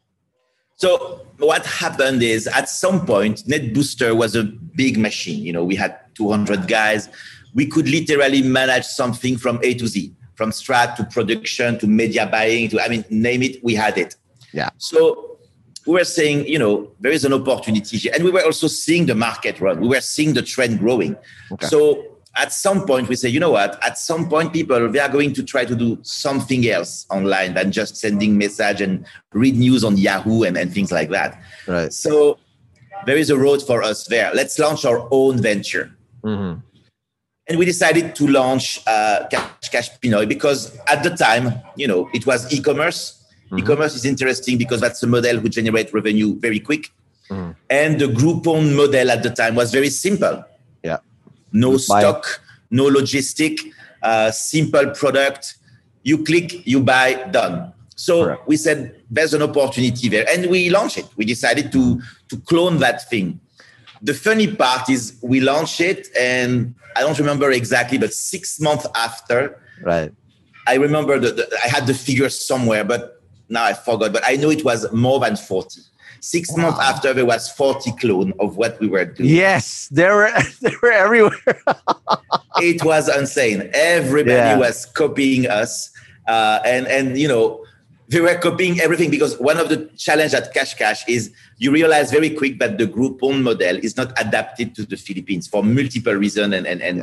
So what happened is at some point, NetBooster was a big machine. We had 200 guys. We could literally manage something from A to Z, from strat to production to media buying name it, we had it. Yeah. So we were saying, there is an opportunity here. And we were also seeing the market run. We were seeing the trend growing. Okay. So at some point we say, you know what? At some point people, they are going to try to do something else online than just sending message and read news on Yahoo and things like that. Right. So there is a road for us there. Let's launch our own venture. Mm-hmm. And we decided to launch Cash Cash Pinoy because at the time, it was e-commerce. Mm-hmm. E-commerce is interesting because that's a model who generates revenue very quick. Mm-hmm. And the Groupon model at the time was very simple. Yeah. No stock, no logistic, simple product. You click, you buy, done. So we said, there's an opportunity there. And we launched it. We decided to clone that thing. The funny part is we launched it and I don't remember exactly, but 6 months after, right? I remember I had the figures somewhere, but now I forgot. But I know it was more than 40. 6 months after, there was 40 clone of what we were doing. Yes, they were everywhere. It was insane. Everybody was copying us, and they were copying everything because one of the challenge at Cash Cash is you realize very quick that the Groupon model is not adapted to the Philippines for multiple reasons, and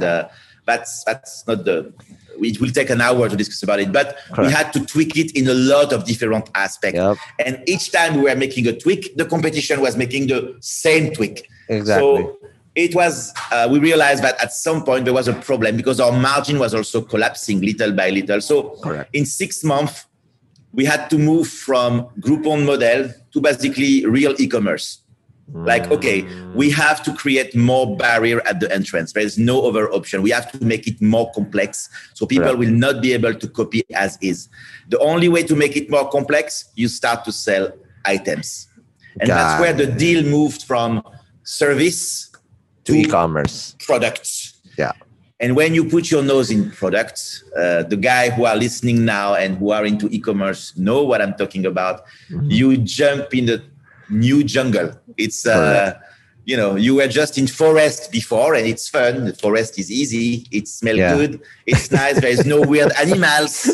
that's not the. It will take an hour to discuss about it, but we had to tweak it in a lot of different aspects. Yep. And each time we were making a tweak, the competition was making the same tweak. Exactly. So it was, we realized that at some point there was a problem because our margin was also collapsing little by little. So in 6 months, we had to move from Groupon model to basically real e-commerce. Like, okay, we have to create more barrier at the entrance. There is no other option. We have to make it more complex so people will not be able to copy as is. The only way to make it more complex, you start to sell items. And that's where the deal moved from service to e-commerce products. Yeah. And when you put your nose in products, the guy who are listening now and who are into e-commerce know what I'm talking about. Mm-hmm. You jump in the new jungle. It's you were just in forest before and it's fun. The forest is easy, it smells good, it's nice, there is no weird animals.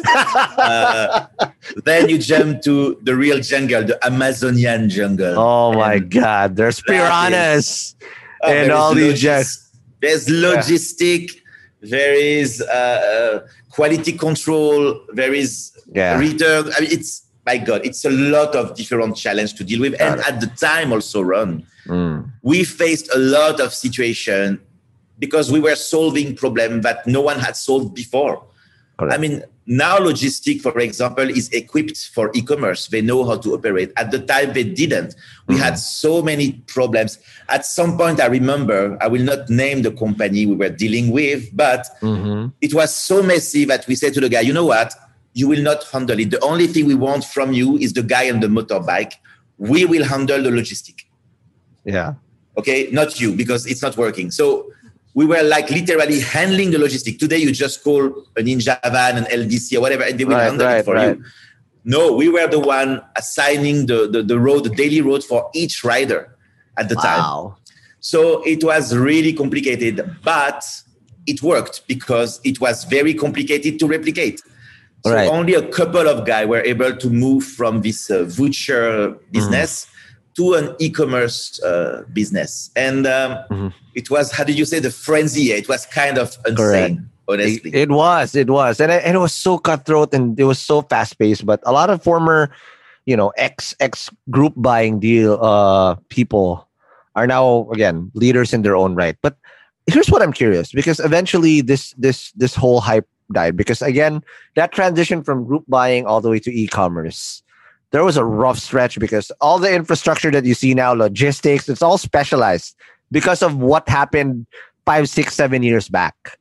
Then you jump to the real jungle, the Amazonian jungle. Oh my God, there's piranhas and all these there's logistic, there is quality control, there is return. I mean, my God, it's a lot of different challenges to deal with. And at the time also, Ron, we faced a lot of situations because we were solving problems that no one had solved before. Correct. I mean, now logistic, for example, is equipped for e-commerce. They know how to operate. At the time, they didn't. We had so many problems. At some point, I remember, I will not name the company we were dealing with, but it was so messy that we said to the guy, you know what? You will not handle it. The only thing we want from you is the guy on the motorbike. We will handle the logistic. Yeah. Okay, not you, because it's not working. So we were like literally handling the logistic. Today, you just call a Ninja Van, an LDC, or whatever, and they will handle it for you. No, we were the one assigning the road, the daily road for each rider at the time. So it was really complicated, but it worked because it was very complicated to replicate. So only a couple of guys were able to move from this voucher business to an e-commerce business. And it was, how did you say, the frenzy? It was kind of insane, honestly. It was. And it was so cutthroat and it was so fast-paced. But a lot of former, ex group buying deal people are now, again, leaders in their own right. But here's what I'm curious, because eventually this whole hype died. Because again, that transition from group buying all the way to e-commerce, there was a rough stretch because all the infrastructure that you see now, logistics, it's all specialized because of what happened 5, 6, 7 years back.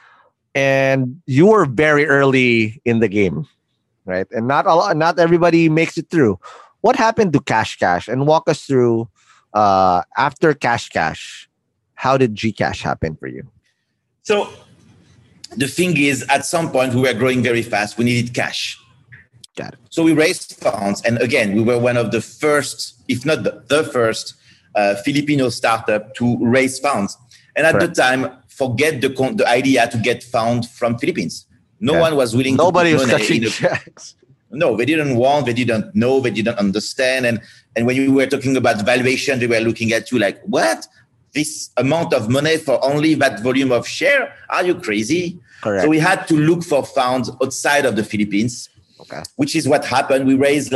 And you were very early in the game, right? And not everybody makes it through. What happened to Cash Cash? And walk us through after Cash Cash, how did Gcash happen for you? So the thing is, at some point we were growing very fast. We needed cash. Got it. So we raised funds. And again, we were one of the first, if not the first, Filipino startup to raise funds. And at the time, forget the idea to get funds from Philippines. No one was willing Nobody to was touching checks. No, they didn't want, they didn't know, they didn't understand. And when you were talking about valuation, they were looking at you like, what? This amount of money for only that volume of share? Are you crazy? Correct. So we had to look for funds outside of the Philippines, which is what happened. We raised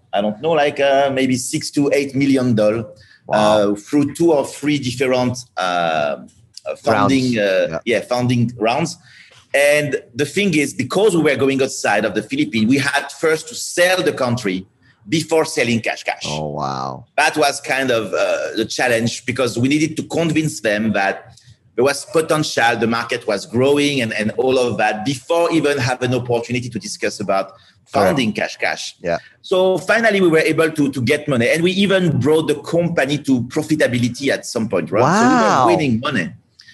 maybe $6 to $8 million through 2 or 3 different funding rounds. And the thing is, because we were going outside of the Philippines, we had first to sell the country before selling Cash Cash. Oh, wow. That was kind of the challenge, because we needed to convince them that there was potential, the market was growing and all of that before even have an opportunity to discuss about founding Cash Cash. Yeah. So finally, we were able to get money, and we even brought the company to profitability at some point, right? Wow. So we were winning money.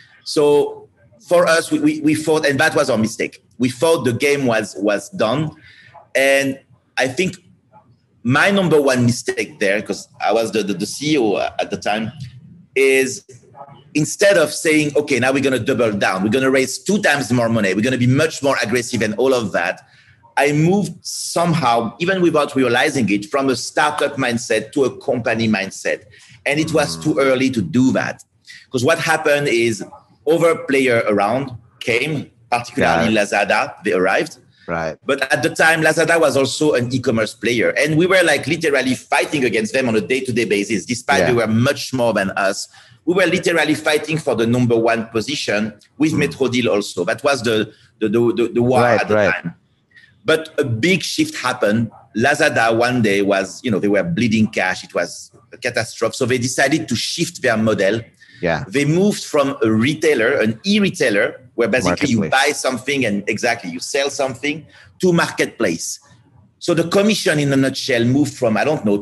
So for us, we thought, and that was our mistake. We thought the game was done. And I think my number one mistake there, because I was the CEO at the time, is instead of saying, okay, now we're going to double down, we're going to raise 2 times more money, we're going to be much more aggressive and all of that, I moved somehow, even without realizing it, from a startup mindset to a company mindset. And it was too early to do that. Because what happened is other players around came, particularly Lazada, they arrived. Right. But at the time, Lazada was also an e-commerce player. And we were literally fighting against them on a day-to-day basis, despite they were much more than us. We were literally fighting for the number 1 position with MetroDeal also. That was the war at the time. But a big shift happened. Lazada one day was, they were bleeding cash. It was a catastrophe. So they decided to shift their model. Yeah. They moved from a retailer, an e-retailer, where basically you buy something and you sell something, to marketplace. So the commission in a nutshell moved from,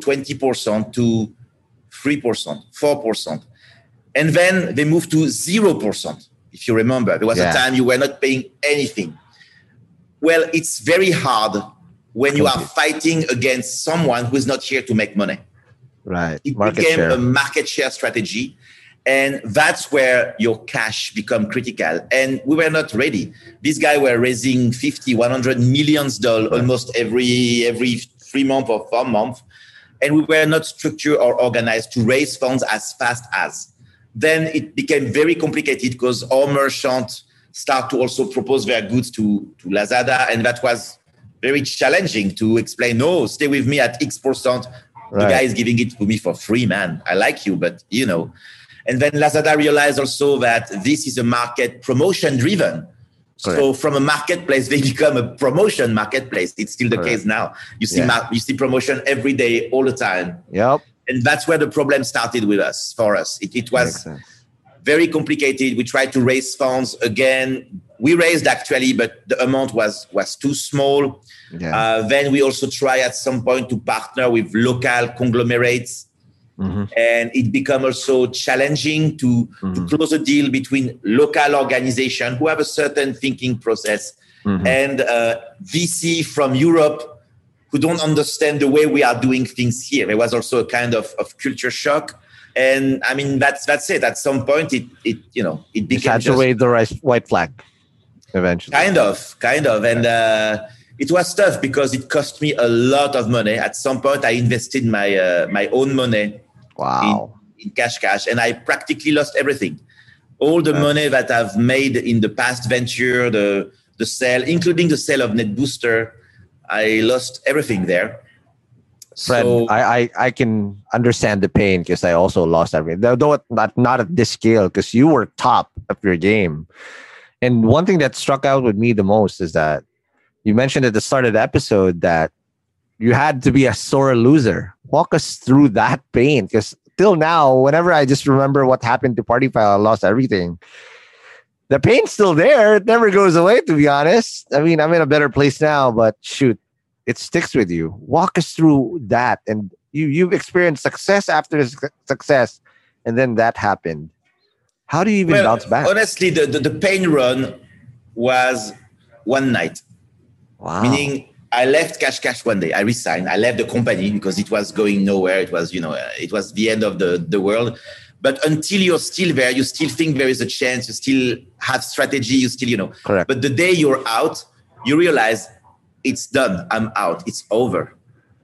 20% to 3%, 4%. And then they moved to 0%. If you remember, there was a time you were not paying anything. Well, it's very hard when you are fighting against someone who is not here to make money. Right. It became a market share strategy. And that's where your cash become critical. And we were not ready. These guys were raising $50, $100 million almost every 3 months or 4 months. And we were not structured or organized to raise funds as fast as. Then it became very complicated because our merchants start to also propose their goods to Lazada. And that was very challenging to explain, no, stay with me at X%. The guy is giving it to me for free, man. I like you, but And then Lazada realized also that this is a market promotion driven. Correct. So from a marketplace, they become a promotion marketplace. It's still the case now. You see, you see promotion every day, all the time. Yep. And that's where the problem started with us. For us, it was very complicated. We tried to raise funds again. We raised actually, but the amount was too small. Yeah. Then we also try at some point to partner with local conglomerates. And it became also challenging to close a deal between local organizations who have a certain thinking process and VC from Europe who don't understand the way we are doing things here. There was also a kind of culture shock. And I mean, that's it. At some point, it became had to wave the white flag eventually. Kind of. And it was tough because it cost me a lot of money. At some point, I invested my own money in cash, and I practically lost everything. All the money that I've made in the past venture, the sale, including the sale of NetBooster, I lost everything there. Fred, So, I can understand the pain because I also lost everything. Though not at this scale, because you were top of your game. And one thing that struck out with me the most is that you mentioned at the start of the episode that you had to be a sore loser. Walk us through that pain, because till now, whenever I just remember what happened to Party File, I lost everything. The pain's still there. It never goes away, to be honest. I mean, I'm in a better place now, but shoot, it sticks with you. Walk us through that. And you've experienced success after success, and then that happened. How do you even bounce back? Honestly, the pain run was one night. Wow. Meaning, I left Cash one day. I resigned. I left the company because it was going nowhere. It was, it was the end of the world. But until you're still there, you still think there is a chance. You still have strategy. You still, Correct. But the day you're out, you realize it's done. I'm out. It's over.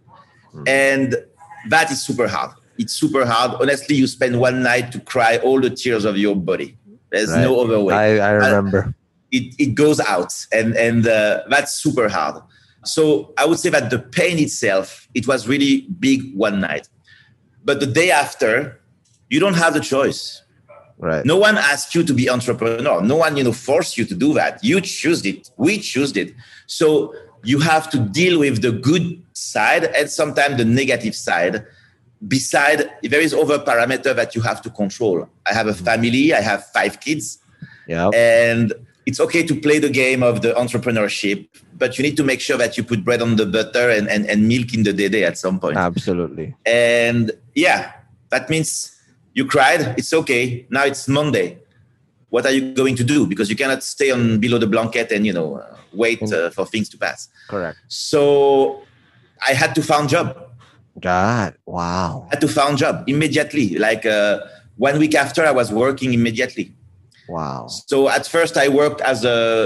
And that is super hard. It's super hard. Honestly, you spend one night to cry all the tears of your body. There's no other way. I remember. It goes out, and that's super hard. So I would say that the pain itself, it was really big one night. But the day after, you don't have the choice. Right. No one asked you to be entrepreneur. No one, forced you to do that. You choose it. We choose it. So you have to deal with the good side and sometimes the negative side. Beside, there is other parameter that you have to control. I have a family. I have 5 kids. Yeah. And it's okay to play the game of the entrepreneurship, but you need to make sure that you put bread on the butter and milk in the day at some point. Absolutely. And yeah, that means you cried. It's okay. Now it's Monday. What are you going to do? Because you cannot stay on below the blanket and, wait for things to pass. Correct. So I had to find job. God, wow. I had to find job immediately. Like 1 week after, I was working immediately. Wow. So at first I worked as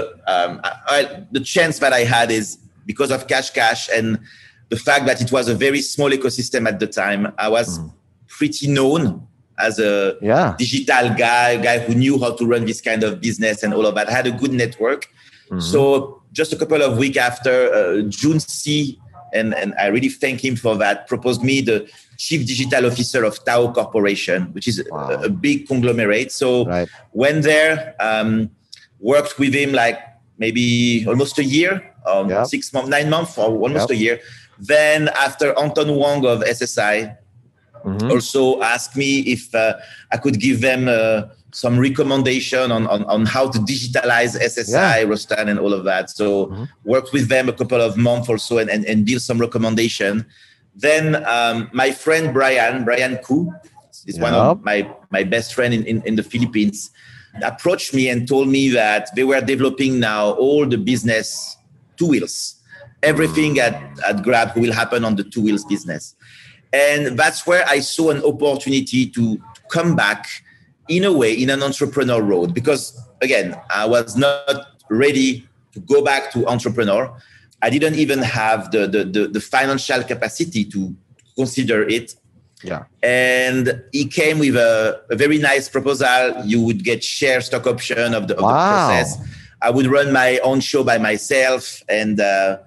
the chance that I had is because of Cash and the fact that it was a very small ecosystem at the time. I was pretty known as a digital guy who knew how to run this kind of business and all of that. I had a good network. So just a couple of weeks after, June C, and I really thank him for that, proposed me the Chief Digital Officer of Tao Corporation, which is a big conglomerate. So went there, worked with him like maybe almost a year, 6 months, 9 months, or almost a year. Then after Anton Wong of SSI also asked me if I could give them some recommendation on how to digitalize SSI, Rostan, and all of that. So worked with them a couple of months or so and build some recommendation. Then my friend Brian Koo, is one of my best friend in the Philippines, approached me and told me that they were developing now all the business 2 wheels. Everything at Grab will happen on the 2 wheels business. And that's where I saw an opportunity to come back in a way in an entrepreneur road. Because again, I was not ready to go back to entrepreneur. I didn't even have the financial capacity to consider it. Yeah. And he came with a very nice proposal. You would get share stock option of the process. I would run my own show by myself. And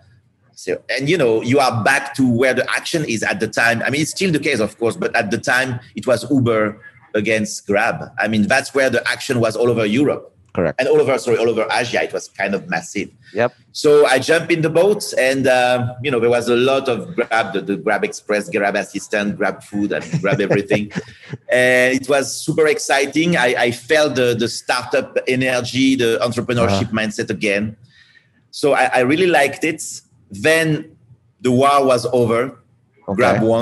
you are back to where the action is at the time. I mean, it's still the case, of course, but at the time it was Uber against Grab. I mean, that's where the action was all over Europe. Correct. And all over Asia. It was kind of massive. Yep. So I jumped in the boat and, there was a lot of Grab, the Grab Express, Grab Assistant, Grab Food, and Grab everything. And it was super exciting. I felt the startup energy, the entrepreneurship mindset again. So I really liked it. Then the war was over. Okay. Grab won.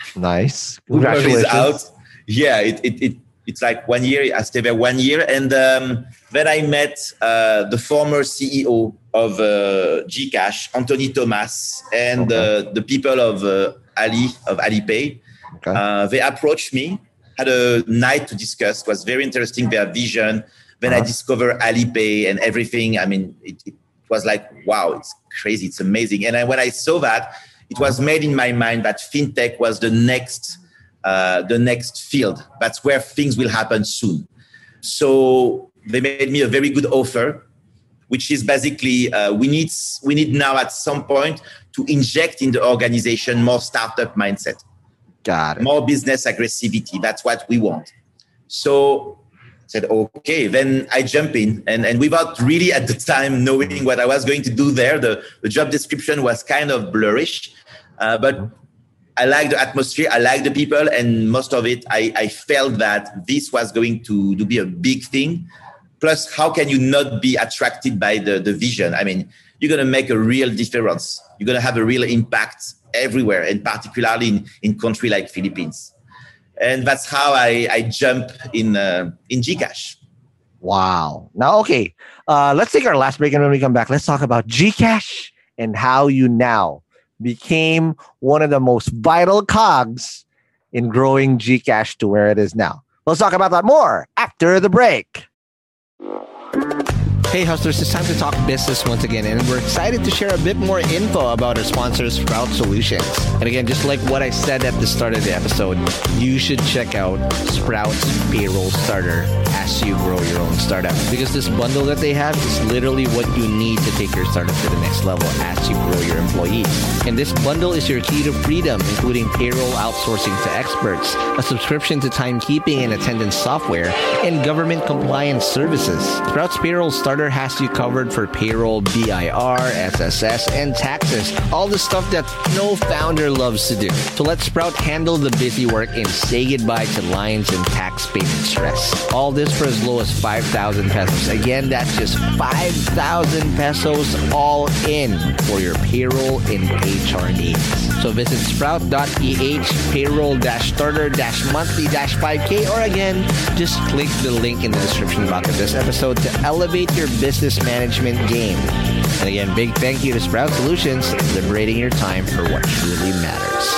Nice. Uber is Congratulations. out. Yeah, it's like 1 year. I stayed there 1 year. And then I met the former CEO of Gcash, Anthony Thomas, and the people of Alipay. Okay. They approached me, had a night to discuss. It was very interesting, their vision. Then I discovered Alipay and everything. I mean, it was like, wow, it's crazy. It's amazing. And when I saw that, it was made in my mind that fintech was the next field. That's where things will happen soon. So they made me a very good offer, which is basically we need now at some point to inject in the organization more startup mindset. Got it. More business aggressivity. That's what we want. So I said, okay, then I jump in. And without really at the time knowing what I was going to do there, the job description was kind of blurrish. But I like the atmosphere. I like the people. And most of it, I felt that this was going to be a big thing. Plus, how can you not be attracted by the vision? I mean, you're going to make a real difference. You're going to have a real impact everywhere, and particularly in country like Philippines. And that's how I jump in Gcash. Wow. Now, okay, let's take our last break, and when we come back, let's talk about Gcash and how you now became one of the most vital cogs in growing Gcash to where it is now. Let's talk about that more after the break. Hey hustlers, it's time to talk business once again, and we're excited to share a bit more info about our sponsor, Sprout Solutions. And again, just like what I said at the start of the episode, you should check out Sprout's Payroll Starter as you grow your own startup, because this bundle that they have is literally what you need to take your startup to the next level as you grow your employees. And this bundle is your key to freedom, including payroll outsourcing to experts, a subscription to timekeeping and attendance software, and government compliance services. Sprout's Payroll Starter has you covered for payroll, BIR, SSS, and taxes. All the stuff that no founder loves to do. So let Sprout handle the busy work and say goodbye to lines and tax payment stress. All this for as low as 5,000 pesos. Again, that's just 5,000 pesos all in for your payroll and HR needs. So visit sprout.ph payroll-starter-monthly-5K, or again, just click the link in the description box of this episode to elevate your business management game. And again, big thank you to Sprout Solutions, liberating your time for what truly matters.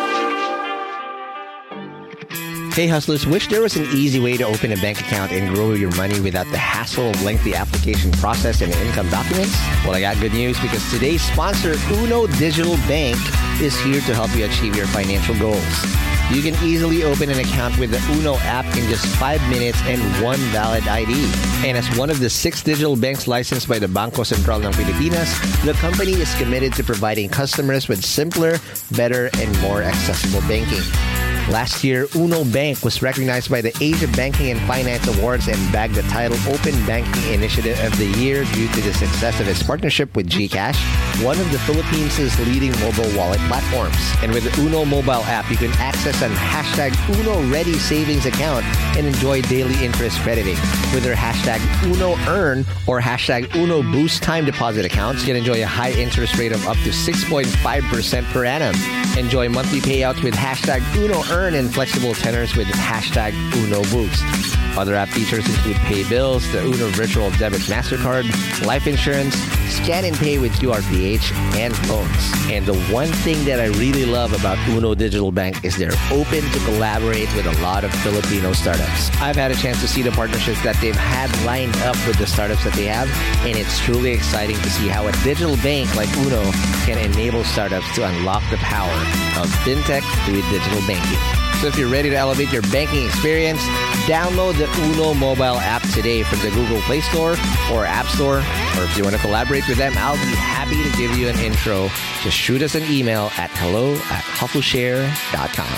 Hey hustlers, wish there was an easy way to open a bank account and grow your money without the hassle of lengthy application process and income documents? Well, I got good news, because today's sponsor, Uno Digital Bank, is here to help you achieve your financial goals. You can easily open an account with the Uno app in just 5 minutes and one valid ID. And as one of the 6 digital banks licensed by the Bangko Sentral ng Pilipinas, the company is committed to providing customers with simpler, better, and more accessible banking. Last year, Uno Bank was recognized by the Asia Banking and Finance Awards and bagged the title Open Banking Initiative of the Year due to the success of its partnership with Gcash, one of the Philippines' leading mobile wallet platforms. And with the Uno mobile app, you can access an hashtag Uno Ready savings account and enjoy daily interest crediting. With their hashtag Uno Earn or hashtag Uno Boost time deposit accounts, you can enjoy a high interest rate of up to 6.5% per annum. Enjoy monthly payouts with hashtag Uno Earn and flexible tenors with hashtag Uno Boost. Other app features include pay bills, the Uno Virtual Debit MasterCard, life insurance, scan and pay with QRPH, and phones. And the one thing that I really love about Uno Digital Bank is they're open to collaborate with a lot of Filipino startups. I've had a chance to see the partnerships that they've had lined up with the startups that they have, and it's truly exciting to see how a digital bank like Uno can enable startups to unlock the power of fintech through digital banking. So if you're ready to elevate your banking experience, download the Uno mobile app today from the Google Play Store or App Store. Or if you want to collaborate with them, I'll be happy to give you an intro. Just shoot us an email at hello@hustleshare.com.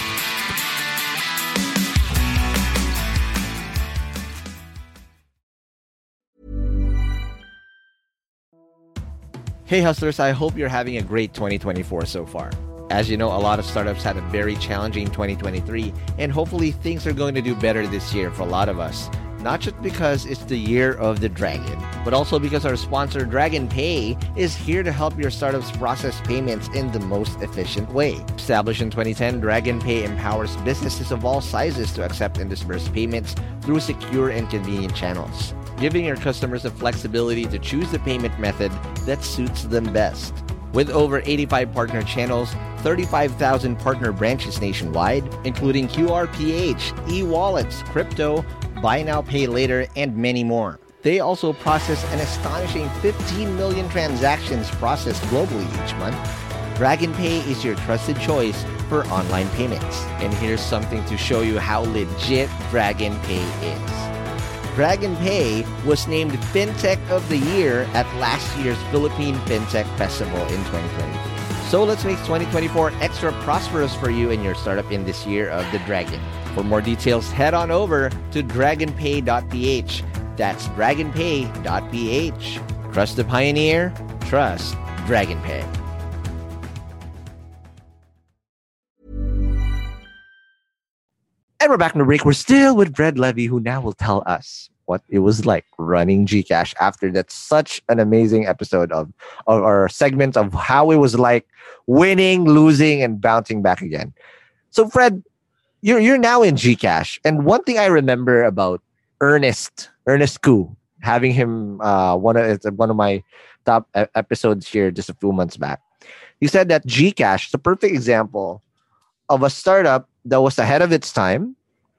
Hey hustlers, I hope you're having a great 2024 so far. As you know, a lot of startups had a very challenging 2023, and hopefully things are going to do better this year for a lot of us. not just because it's the year of the dragon, but also because our sponsor Dragon Pay is here to help your startups process payments in the most efficient way. Established in 2010, Dragon Pay empowers businesses of all sizes to accept and disburse payments through secure and convenient channels, giving your customers the flexibility to choose the payment method that suits them best. With over 85 partner channels, 35,000 partner branches nationwide, including QRPH, e-wallets, crypto, buy now, pay later, and many more. They also process an astonishing 15 million transactions processed globally each month. Dragon Pay is your trusted choice for online payments. And here's something to show you how legit Dragon Pay is. Dragon Pay was named FinTech of the Year at last year's Philippine FinTech Festival in 2023. So let's make 2024 extra prosperous for you and your startup in this year of the dragon. For more details, head on over to dragonpay.ph. That's dragonpay.ph. Trust the pioneer, trust Dragon Pay. And we're back in the break. We're still with Fred Levy, who now will tell us what it was like running Gcash after that such an amazing episode of our segment of how it was like winning, losing, and bouncing back again. So, Fred, you're now in Gcash, and one thing I remember about Ernest Koo, having him one of my top episodes here just a few months back. He said that Gcash is a perfect example of a startup that was ahead of its time,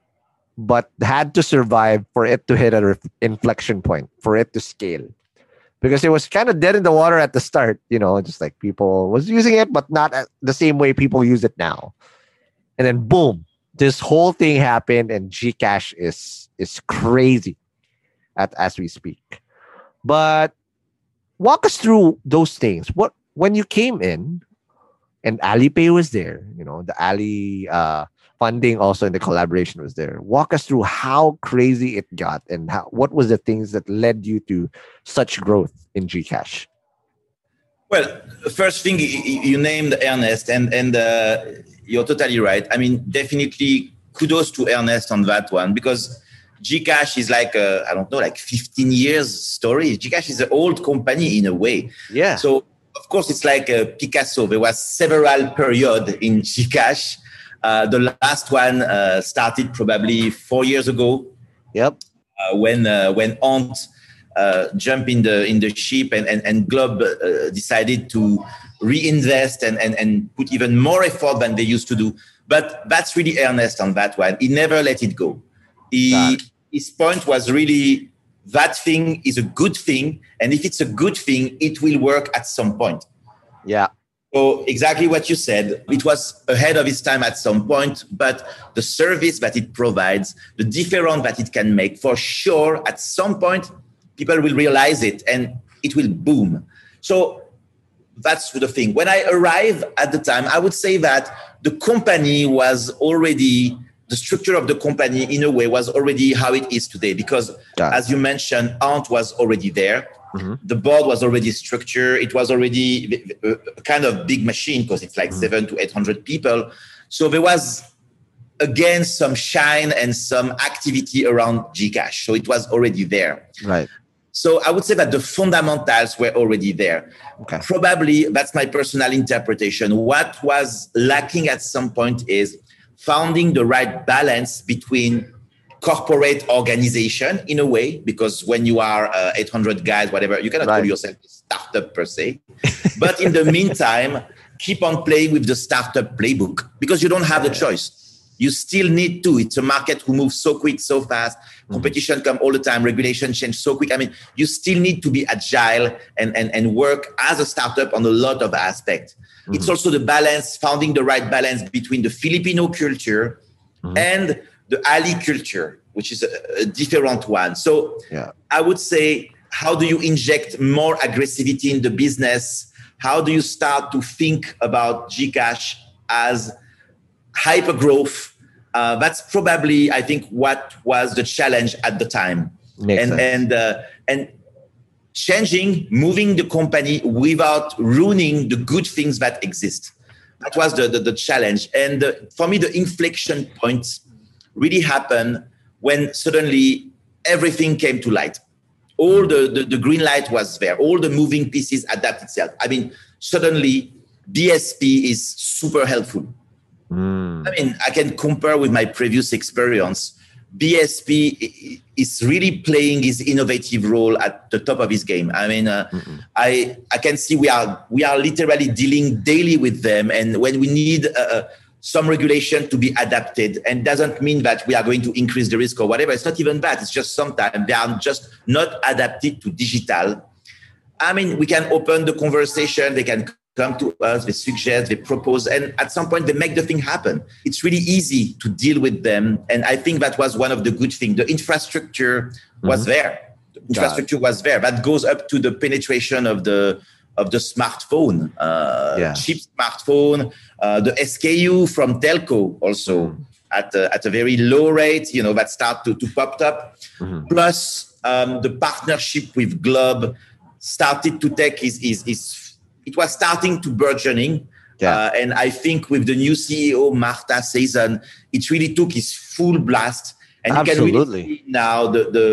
but had to survive for it to hit an inflection point, for it to scale. Because it was kind of dead in the water at the start, just like people was using it, but not the same way people use it now. And then boom, this whole thing happened, and Gcash is crazy as we speak. But walk us through those things. When you came in, and Alipay was there, the Ali funding also in the collaboration was there. Walk us through how crazy it got and what was the things that led you to such growth in Gcash? Well, first thing you named Ernest, and you're totally right. I mean, definitely kudos to Ernest on that one, because Gcash is like 15 years story. Gcash is an old company in a way. Yeah. So of course it's like a Picasso. There was several periods in Gcash. The last one started probably 4 years ago. Yep. When Ant jumped in the ship and Globe decided to reinvest and put even more effort than they used to do. But that's really Ernest on that one. He never let it go. His point was really that thing is a good thing, and if it's a good thing, it will work at some point. Yeah. So exactly what you said, it was ahead of its time at some point, but the service that it provides, the difference that it can make, for sure, at some point, people will realize it and it will boom. So that's the thing. When I arrived at the time, I would say that the company was already, the structure of the company in a way was already how it is today, because as you mentioned, Ant was already there. Mm-hmm. The board was already structured. It was already a kind of big machine because it's like 700 to 800 people. So there was, again, some shine and some activity around Gcash. So it was already there. Right. So I would say that the fundamentals were already there. Okay. Probably, that's my personal interpretation. What was lacking at some point is finding the right balance between corporate organization in a way, because when you are 800 guys, whatever, you cannot call yourself a startup per se. But in the meantime, keep on playing with the startup playbook, because you don't have the choice. You still need to. It's a market who moves so quick, so fast. Competition come all the time. Regulation change so quick. I mean, you still need to be agile and work as a startup on a lot of aspects. It's also the balance, finding the right balance between the Filipino culture and the Ali culture, which is a different one. So I would say, how do you inject more aggressivity in the business? How do you start to think about Gcash as hyper growth? That's probably, I think, what was the challenge at the time. And changing, moving the company without ruining the good things that exist. That was the challenge. And for me, the inflection point really happened when suddenly everything came to light. All the green light was there. All the moving pieces adapt itself. I mean, suddenly BSP is super helpful. I mean, I can compare with my previous experience. BSP is really playing his innovative role at the top of his game. I mean, I can see we are literally dealing daily with them, and when we need some regulation to be adapted, and doesn't mean that we are going to increase the risk or whatever. It's not even that. It's just sometimes they are just not adapted to digital. I mean, we can open the conversation. They can come to us, they suggest, they propose, and at some point they make the thing happen. It's really easy to deal with them. And I think that was one of the good things. The infrastructure was there. The infrastructure was there. That goes up to the penetration of the smartphone, cheap smartphone, the SKU from telco also at a very low rate, that start to pop up. Plus the partnership with Globe started to take it was starting to burgeoning. And I think with the new CEO, Marta Saison, it really took its full blast. And you can really see now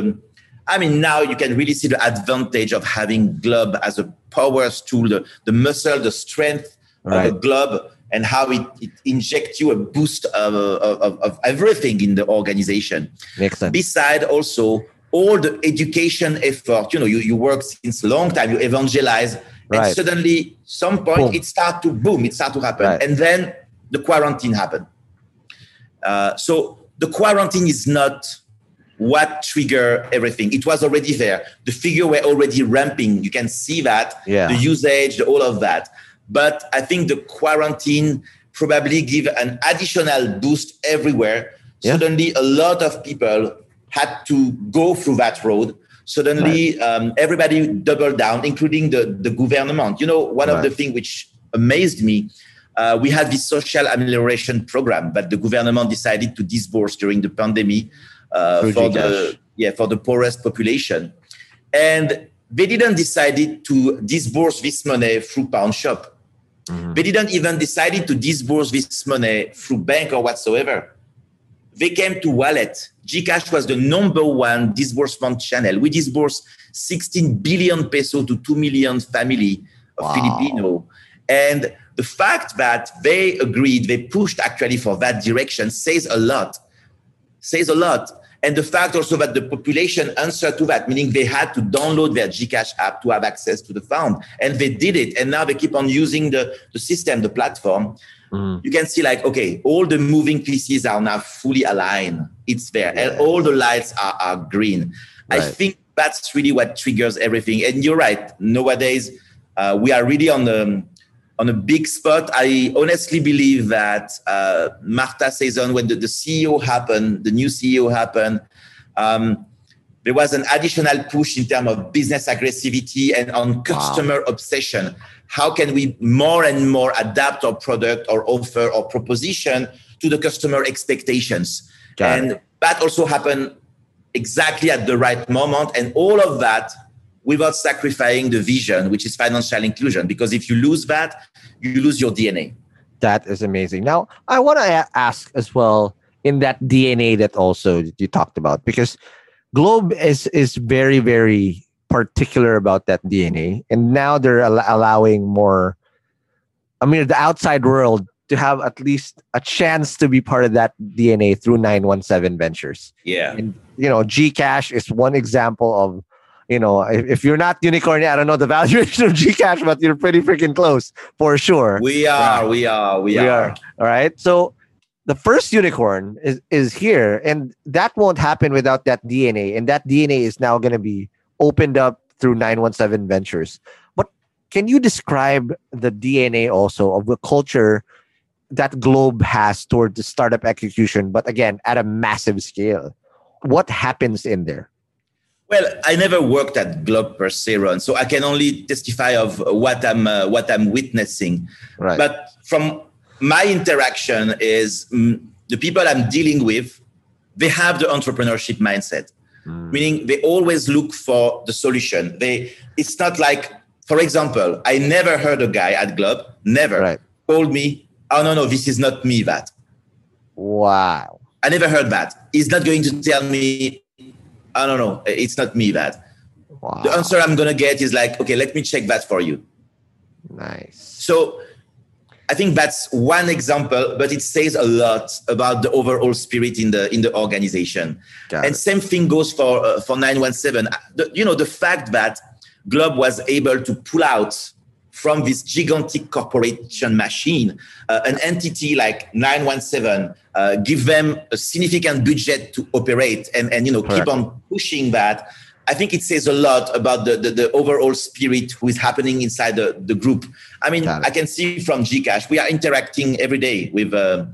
now you can really see the advantage of having Globe as a power tool, the muscle, the strength of the Globe, and how it injects you a boost of everything in the organization. Makes sense. Besides also all the education effort, you work since a long time, you evangelize, and suddenly, some point, it start to happen. Right. And then the quarantine happened. So the quarantine is not what triggered everything. It was already there. The figure were already ramping. You can see that, the usage, all of that. But I think the quarantine probably give an additional boost everywhere. Yeah. Suddenly, a lot of people had to go through that road. Suddenly, everybody doubled down, including the government. One of the things which amazed me, we had this social amelioration program that the government decided to disburse during the pandemic for the poorest population. And they didn't decide to disburse this money through pawn shop. They didn't even decide to disburse this money through bank or whatsoever. They came to wallet. GCash was the number one disbursement channel. We disbursed 16 billion peso to 2 million family of Filipino. And the fact that they agreed, they pushed actually for that direction says a lot. And the fact also that the population answered to that, meaning they had to download their GCash app to have access to the fund. And they did it. And now they keep on using the system, the platform. You can see all the moving pieces are now fully aligned. It's there. Yes. And all the lights are green. Right. I think that's really what triggers everything. And you're right. Nowadays, we are really on a big spot. I honestly believe that Marta Saison, when the CEO happened, the new CEO happened, there was an additional push in terms of business aggressivity and on customer obsession. How can we more and more adapt our product or offer or proposition to the customer expectations? And that also happened exactly at the right moment. And all of that without sacrificing the vision, which is financial inclusion. Because if you lose that, you lose your DNA. That is amazing. Now, I want to ask as well in that DNA that also you talked about, because Globe is very, very particular about that DNA. And now they're allowing more, the outside world to have at least a chance to be part of that DNA through 917 Ventures. Yeah. And, GCash is one example of, if you're not unicorn, I don't know the valuation of GCash, but you're pretty freaking close for sure. We are. All right. So the first unicorn is here, and that won't happen without that DNA. And that DNA is now going to be opened up through 917 Ventures. But can you describe the DNA also of the culture that Globe has toward the startup execution, but again, at a massive scale? What happens in there? Well, I never worked at Globe per se, Ron, so I can only testify of what I'm witnessing. Right. But from my interaction is the people I'm dealing with, they have the entrepreneurship mindset, meaning they always look for the solution. It's not like, for example, I never heard a guy at Globe, told me, oh, no, this is not me, that. Wow. I never heard that. He's not going to tell me, I don't know. It's not me that. Wow. The answer I'm going to get is like, okay, let me check that for you. Nice. So I think that's one example, but it says a lot about the overall spirit in the organization. And same thing goes for 917. The fact that Globe was able to pull out from this gigantic corporation machine, an entity like 917, give them a significant budget to operate and keep on pushing that. I think it says a lot about the overall spirit who is happening inside the group. I mean, I can see from Gcash, we are interacting every day with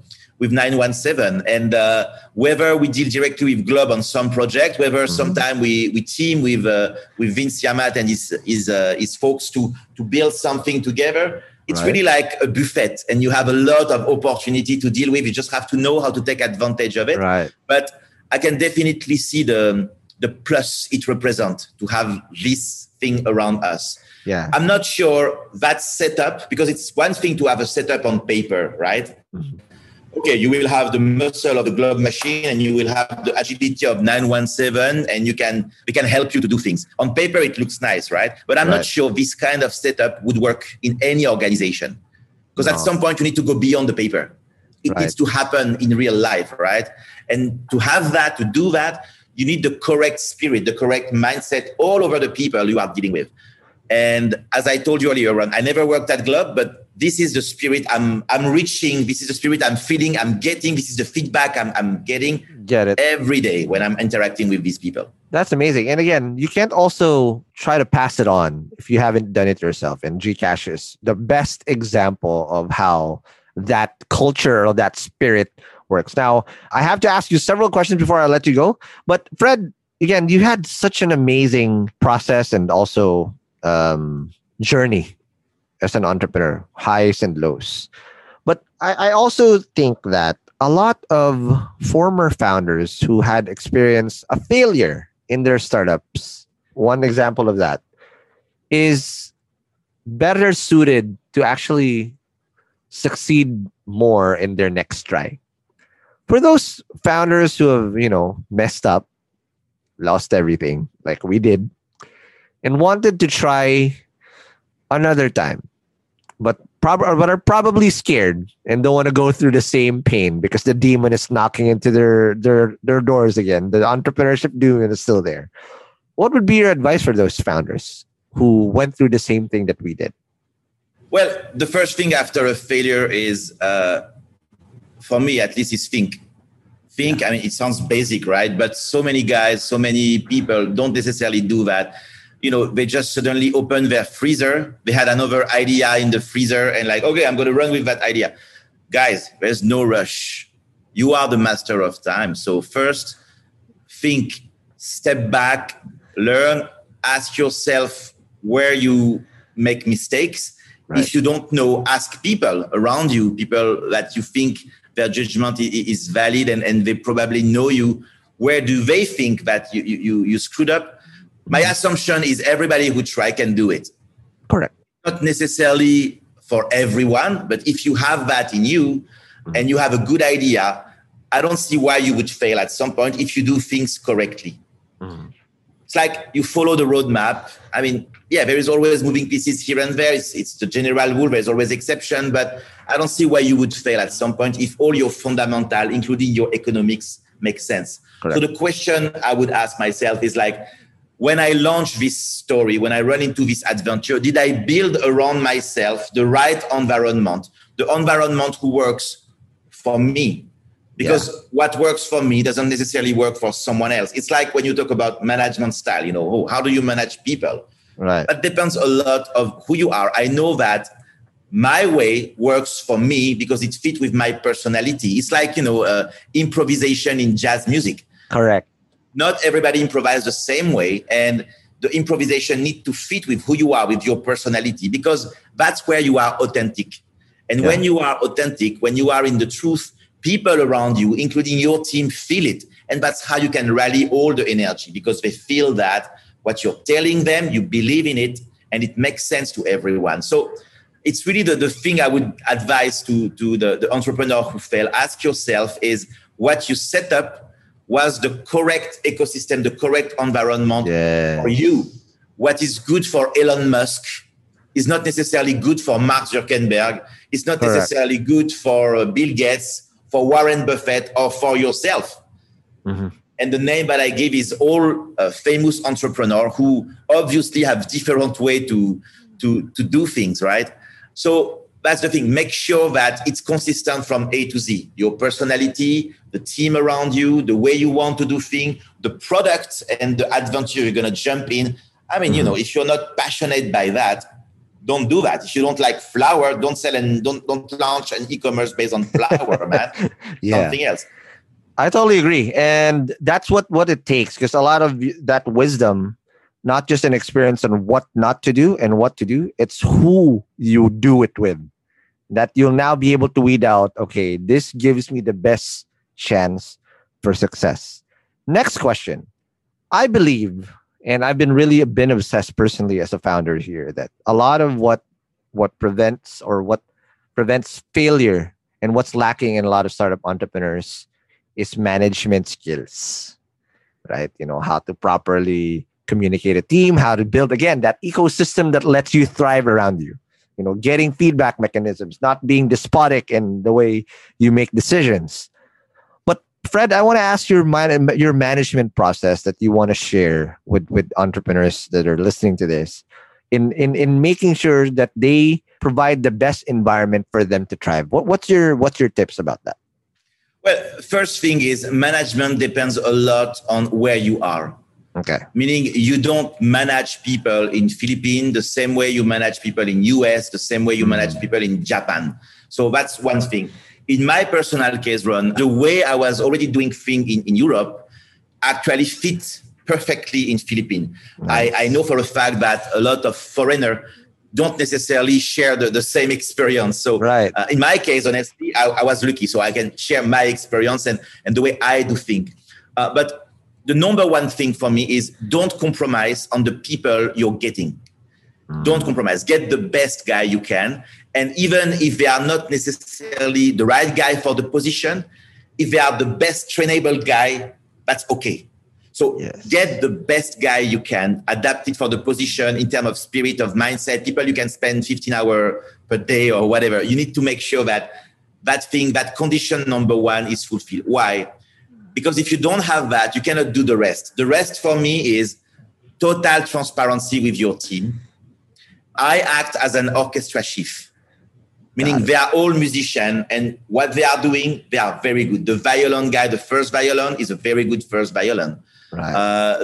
917, and whether we deal directly with Globe on some project, whether sometime we team with Vince Yamat and his folks to build something together. It's really like a buffet, and you have a lot of opportunity to deal with. You just have to know how to take advantage of it. Right. But I can definitely see the plus it represents to have this thing around us. Yeah. I'm not sure that setup, because it's one thing to have a setup on paper, right? Okay, you will have the muscle of the Globe machine and you will have the agility of 917, and we can help you to do things. On paper, it looks nice, right? But I'm not sure this kind of setup would work in any organization, because at some point you need to go beyond the paper. It needs to happen in real life, right? And to have that, to do that, you need the correct spirit, the correct mindset all over the people you are dealing with. And as I told you earlier, I never worked at Globe, but this is the spirit I'm reaching. This is the spirit I'm feeling, I'm getting. This is the feedback I'm getting every day when I'm interacting with these people. That's amazing. And again, you can't also try to pass it on if you haven't done it yourself. And Gcash is the best example of how that culture or that spirit works. Now, I have to ask you several questions before I let you go. But Fred, again, you had such an amazing process and also journey as an entrepreneur, highs and lows. But I also think that a lot of former founders who had experienced a failure in their startups, one example of that is better suited to actually succeed more in their next try. For those founders who have, messed up, lost everything like we did, and wanted to try another time, but are probably scared and don't want to go through the same pain because the demon is knocking into their doors again. The entrepreneurship demon is still there. What would be your advice for those founders who went through the same thing that we did? Well, the first thing after a failure is, for me at least, is think. I mean, it sounds basic, right? But so many guys, so many people don't necessarily do that. They just suddenly open their freezer. They had another idea in the freezer and like, okay, I'm going to run with that idea. Guys, there's no rush. You are the master of time. So first, think, step back, learn, ask yourself where you make mistakes. Right. If you don't know, ask people around you, people that you think their judgment is valid and they probably know you. Where do they think that you screwed up? My assumption is everybody who try can do it. Correct. Not necessarily for everyone, but if you have that in you and you have a good idea, I don't see why you would fail at some point if you do things correctly. It's like you follow the roadmap. I mean, yeah, there is always moving pieces here and there. It's the general rule. There's always exception, but I don't see why you would fail at some point if all your fundamental, including your economics, make sense. Correct. So the question I would ask myself is like, when I launch this story, when I run into this adventure, did I build around myself the right environment, the environment who works for me? Because what works for me doesn't necessarily work for someone else. It's like when you talk about management style, how do you manage people? Right. That depends a lot of who you are. I know that my way works for me because it fits with my personality. It's like, improvisation in jazz music. Correct. Not everybody improvises the same way, and the improvisation needs to fit with who you are, with your personality, because that's where you are authentic. And when you are authentic, when you are in the truth, people around you, including your team, feel it. And that's how you can rally all the energy, because they feel that what you're telling them, you believe in it, and it makes sense to everyone. So it's really the thing I would advise to the entrepreneur who fail. Ask yourself is what you set up, was the correct ecosystem, the correct environment for you. What is good for Elon Musk is not necessarily good for Mark Zuckerberg. It's not necessarily good for Bill Gates, for Warren Buffett, or for yourself. Mm-hmm. And the name that I gave is all famous entrepreneurs who obviously have different way to do things, right? So that's the thing. Make sure that it's consistent from A to Z. Your personality, the team around you, the way you want to do things, the product and the adventure you're going to jump in. I mean, you know, if you're not passionate by that, don't do that. If you don't like flour, don't sell and don't launch an e-commerce based on flour, man. Something else. I totally agree. And that's what it takes, because a lot of that wisdom, not just an experience on what not to do and what to do, it's who you do it with. That you'll now be able to weed out, okay, this gives me the best chance for success. Next question. I believe, and I've been obsessed personally as a founder here, that a lot of what prevents failure and what's lacking in a lot of startup entrepreneurs is management skills, right? You know, how to properly communicate a team, how to build, again, that ecosystem that lets you thrive around you. You know, getting feedback mechanisms, not being despotic in the way you make decisions. But Fred, I want to ask your management process that you want to share with entrepreneurs that are listening to this in making sure that they provide the best environment for them to thrive. What's your tips about that? Well, first thing is management depends a lot on where you are. Okay. Meaning you don't manage people in Philippines the same way you manage people in US, the same way you manage people in Japan. So that's one thing. In my personal case, Ron, the way I was already doing things in Europe actually fit perfectly in Philippines. Nice. I know for a fact that a lot of foreigners don't necessarily share the same experience. So in my case, honestly, I was lucky. So I can share my experience and the way I do things. But the number one thing for me is don't compromise on the people you're getting. Don't compromise. Get the best guy you can. And even if they are not necessarily the right guy for the position, if they are the best trainable guy, that's okay. So get the best guy you can, adapt it for the position in terms of spirit, of mindset, people you can spend 15 hours per day or whatever. You need to make sure that condition number one is fulfilled. Why? Because if you don't have that, you cannot do the rest. The rest for me is total transparency with your team. I act as an orchestra chief, meaning they are all musicians, and what they are doing, they are very good. The violin guy, the first violin, is a very good first violin. Right.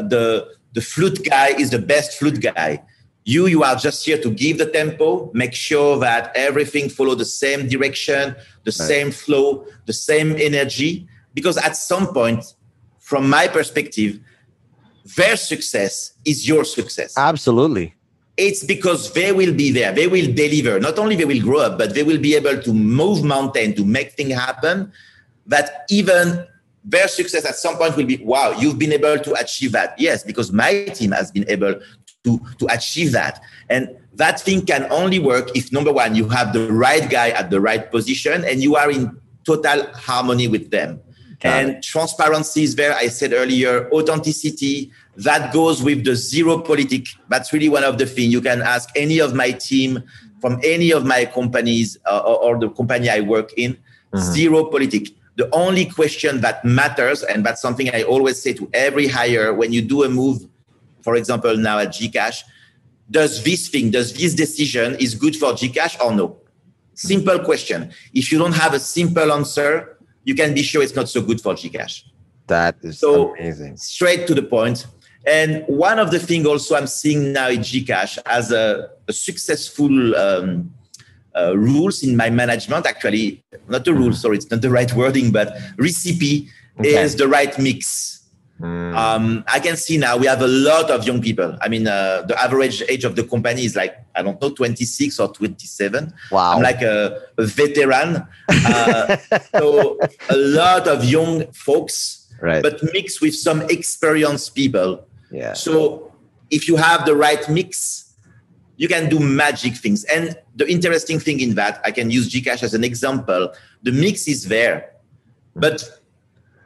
The flute guy is the best flute guy. You are just here to give the tempo, make sure that everything follows the same direction, the same flow, the same energy. Because at some point, from my perspective, their success is your success. Absolutely. It's because they will be there. They will deliver. Not only they will grow up, but they will be able to move mountain, to make things happen, that even their success at some point will be, wow, you've been able to achieve that. Yes, because my team has been able to achieve that. And that thing can only work if, number one, you have the right guy at the right position and you are in total harmony with them. And transparency is there. I said earlier, authenticity, that goes with the zero politic. That's really one of the things. You can ask any of my team from any of my companies or the company I work in, zero politic. The only question that matters, and that's something I always say to every hire when you do a move, for example, now at Gcash, does this decision is good for Gcash or no? Simple question. If you don't have a simple answer, you can be sure it's not so good for Gcash. That is amazing. Straight to the point. And one of the things also I'm seeing now in Gcash as a successful rules in my management, actually, not a rule, sorry, it's not the right wording, but recipe is the right mix. I can see now we have a lot of young people. I mean, the average age of the company is like, I don't know, 26 or 27. Wow. I'm like a veteran. So a lot of young folks, but mixed with some experienced people. Yeah. So if you have the right mix, you can do magic things. And the interesting thing in that, I can use Gcash as an example. The mix is there, but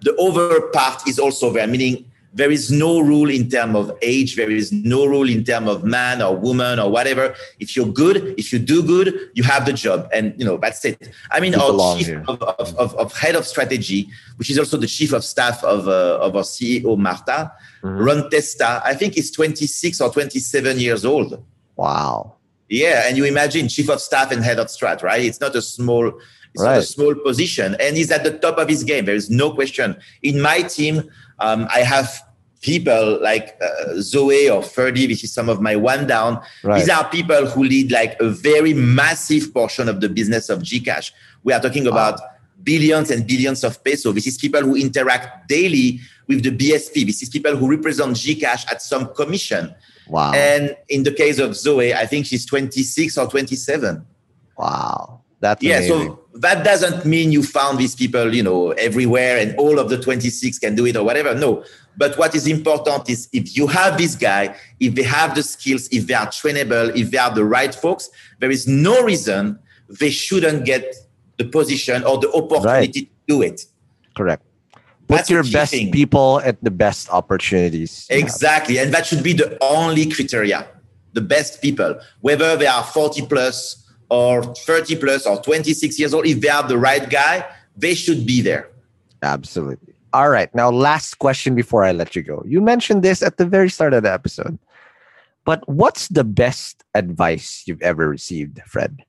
the over part is also there, meaning there is no rule in terms of age. There is no rule in terms of man or woman or whatever. If you're good, if you do good, you have the job. And, that's it. I mean, our chief of head of strategy, which is also the chief of staff of our CEO, Marta, Ron Testa, I think he's 26 or 27 years old. Wow. Yeah. And you imagine chief of staff and head of strat, right? It's not a small position. And he's at the top of his game. There is no question. In my team, I have people like Zoe or Ferdy, which is some of my one down. Right. These are people who lead like a very massive portion of the business of Gcash. We are talking about billions and billions of pesos. This is people who interact daily with the BSP. This is people who represent Gcash at some commission. Wow. And in the case of Zoe, I think she's 26 or 27. Wow. That's amazing. So that doesn't mean you found these people, everywhere and all of the 26 can do it or whatever. No. But what is important is if you have this guy, if they have the skills, if they are trainable, if they are the right folks, there is no reason they shouldn't get the position or the opportunity to do it. Correct. Put your best people at the best opportunities. Exactly. And that should be the only criteria. The best people, whether they are 40 plus, or 30 plus or 26 years old, if they are the right guy, they should be there. Absolutely. All right. Now, last question before I let you go. You mentioned this at the very start of the episode. But what's the best advice you've ever received, Fred?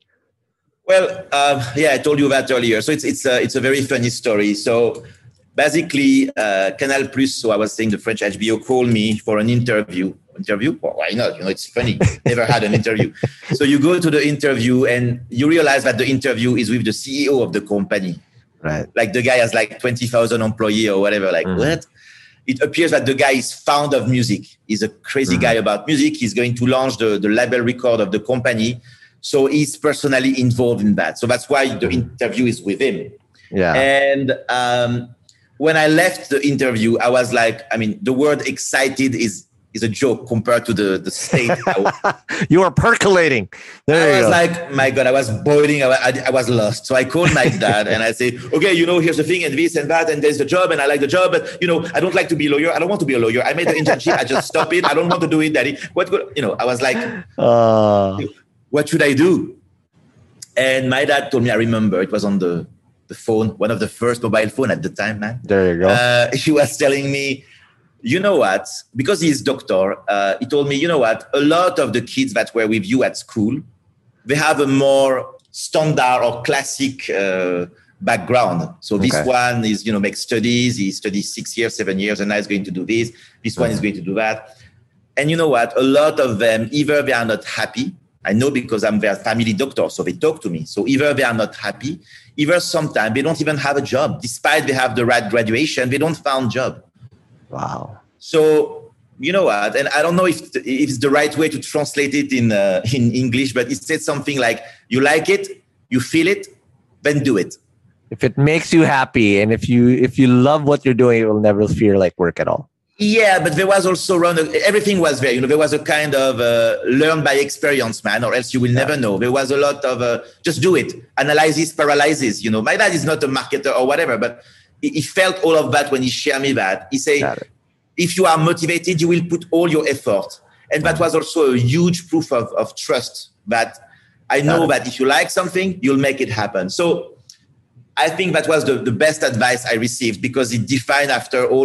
Well, I told you that earlier. So it's a very funny story. So basically, Canal Plus, so I was saying the French HBO called me for an interview. Well, why not? It's funny. Never had an interview. So you go to the interview and you realize that the interview is with the CEO of the company. Right. Like the guy has like 20,000 employees or whatever. Like what? It appears that the guy is fond of music. He's a crazy guy about music. He's going to launch the label record of the company. So he's personally involved in that. So that's why the interview is with him. Yeah. And when I left the interview, I was like, the word excited is a joke compared to the state. You were percolating. I was like, my God, I was boiling. I was lost. So I called my dad and I said, okay, here's the thing and this and that. And there's the job and I like the job. But, I don't like to be a lawyer. I don't want to be a lawyer. I made the internship. I just stopped it. I don't want to do it, Daddy. I was like, what should I do? And my dad told me, I remember it was on the phone, one of the first mobile phone at the time, man. There you go. He was telling me, you know what? Because he's doctor, he told me, you know what? A lot of the kids that were with you at school, they have a more standard or classic background. So this one is, makes studies. He studies 6 years, 7 years, and now he's going to do this. This one is going to do that. And you know what? A lot of them, either they are not happy. I know because I'm their family doctor, so they talk to me. So either they are not happy, either sometimes they don't even have a job. Despite they have the right graduation, they don't find job. Wow. So, you know what? And I don't know if it's the right way to translate it in English, but it said something like, you like it, you feel it, then do it. If it makes you happy and if you love what you're doing, it will never feel like work at all. Yeah, but there was also everything was there. There was a kind of learn by experience, man, or else you will never know. There was a lot of just do it, analysis, paralysis. My dad is not a marketer or whatever, but he felt all of that when he shared me that. He said, if you are motivated, you will put all your effort. And that was also a huge proof of trust that I know that if you like something, you'll make it happen. So I think that was the best advice I received because it defined after all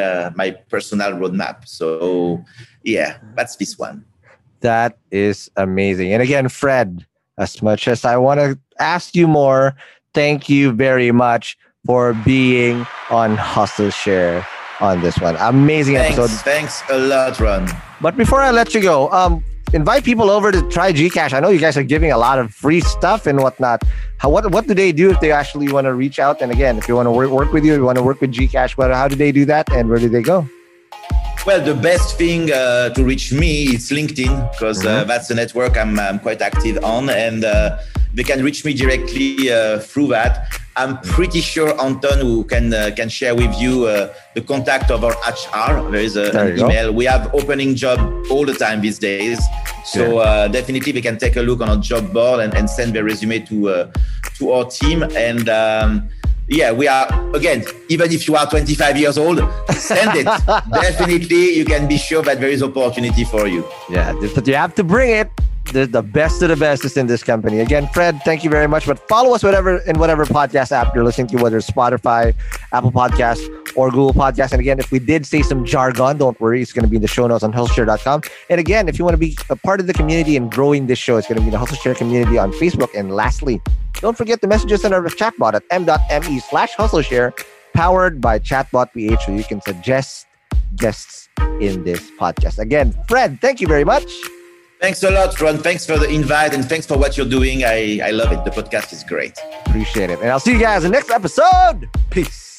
my personal roadmap. So yeah, that's this one. That is amazing. And again, Fred, as much as I want to ask you more, thank you very much for being on Hustle Share on this one. Amazing episode. Thanks a lot, Ron. But before I let you go, invite people over to try Gcash. I know you guys are giving a lot of free stuff and whatnot. What do they do if they actually want to reach out? And again, if you want to work with you, you want to work with Gcash, how do they do that and where do they go? Well, the best thing to reach me is LinkedIn because that's the network I'm quite active on, and they can reach me directly through that. I'm pretty sure Anton who can share with you the contact of our HR. There is an email. We have opening job all the time these days, so definitely they can take a look on our job board and send their resume to our team. And Yeah, we are, again, even if you are 25 years old, send it. Definitely, you can be sure that there is opportunity for you. Yeah, but you have to bring it. The best of the best is in this company. Again, Fred, thank you very much. But follow us whatever podcast app you're listening to, whether it's Spotify, Apple Podcasts, or Google Podcasts. And again, if we did say some jargon, don't worry. It's going to be in the show notes on hustleshare.com. And again, if you want to be a part of the community and growing this show, it's going to be in the HustleShare community on Facebook. And lastly, don't forget to message us on our chatbot at m.me/HustleShare, powered by Chatbot PH, so you can suggest guests in this podcast. Again, Fred, thank you very much. Thanks a lot, Ron. Thanks for the invite and thanks for what you're doing. I love it. The podcast is great. Appreciate it. And I'll see you guys in the next episode. Peace.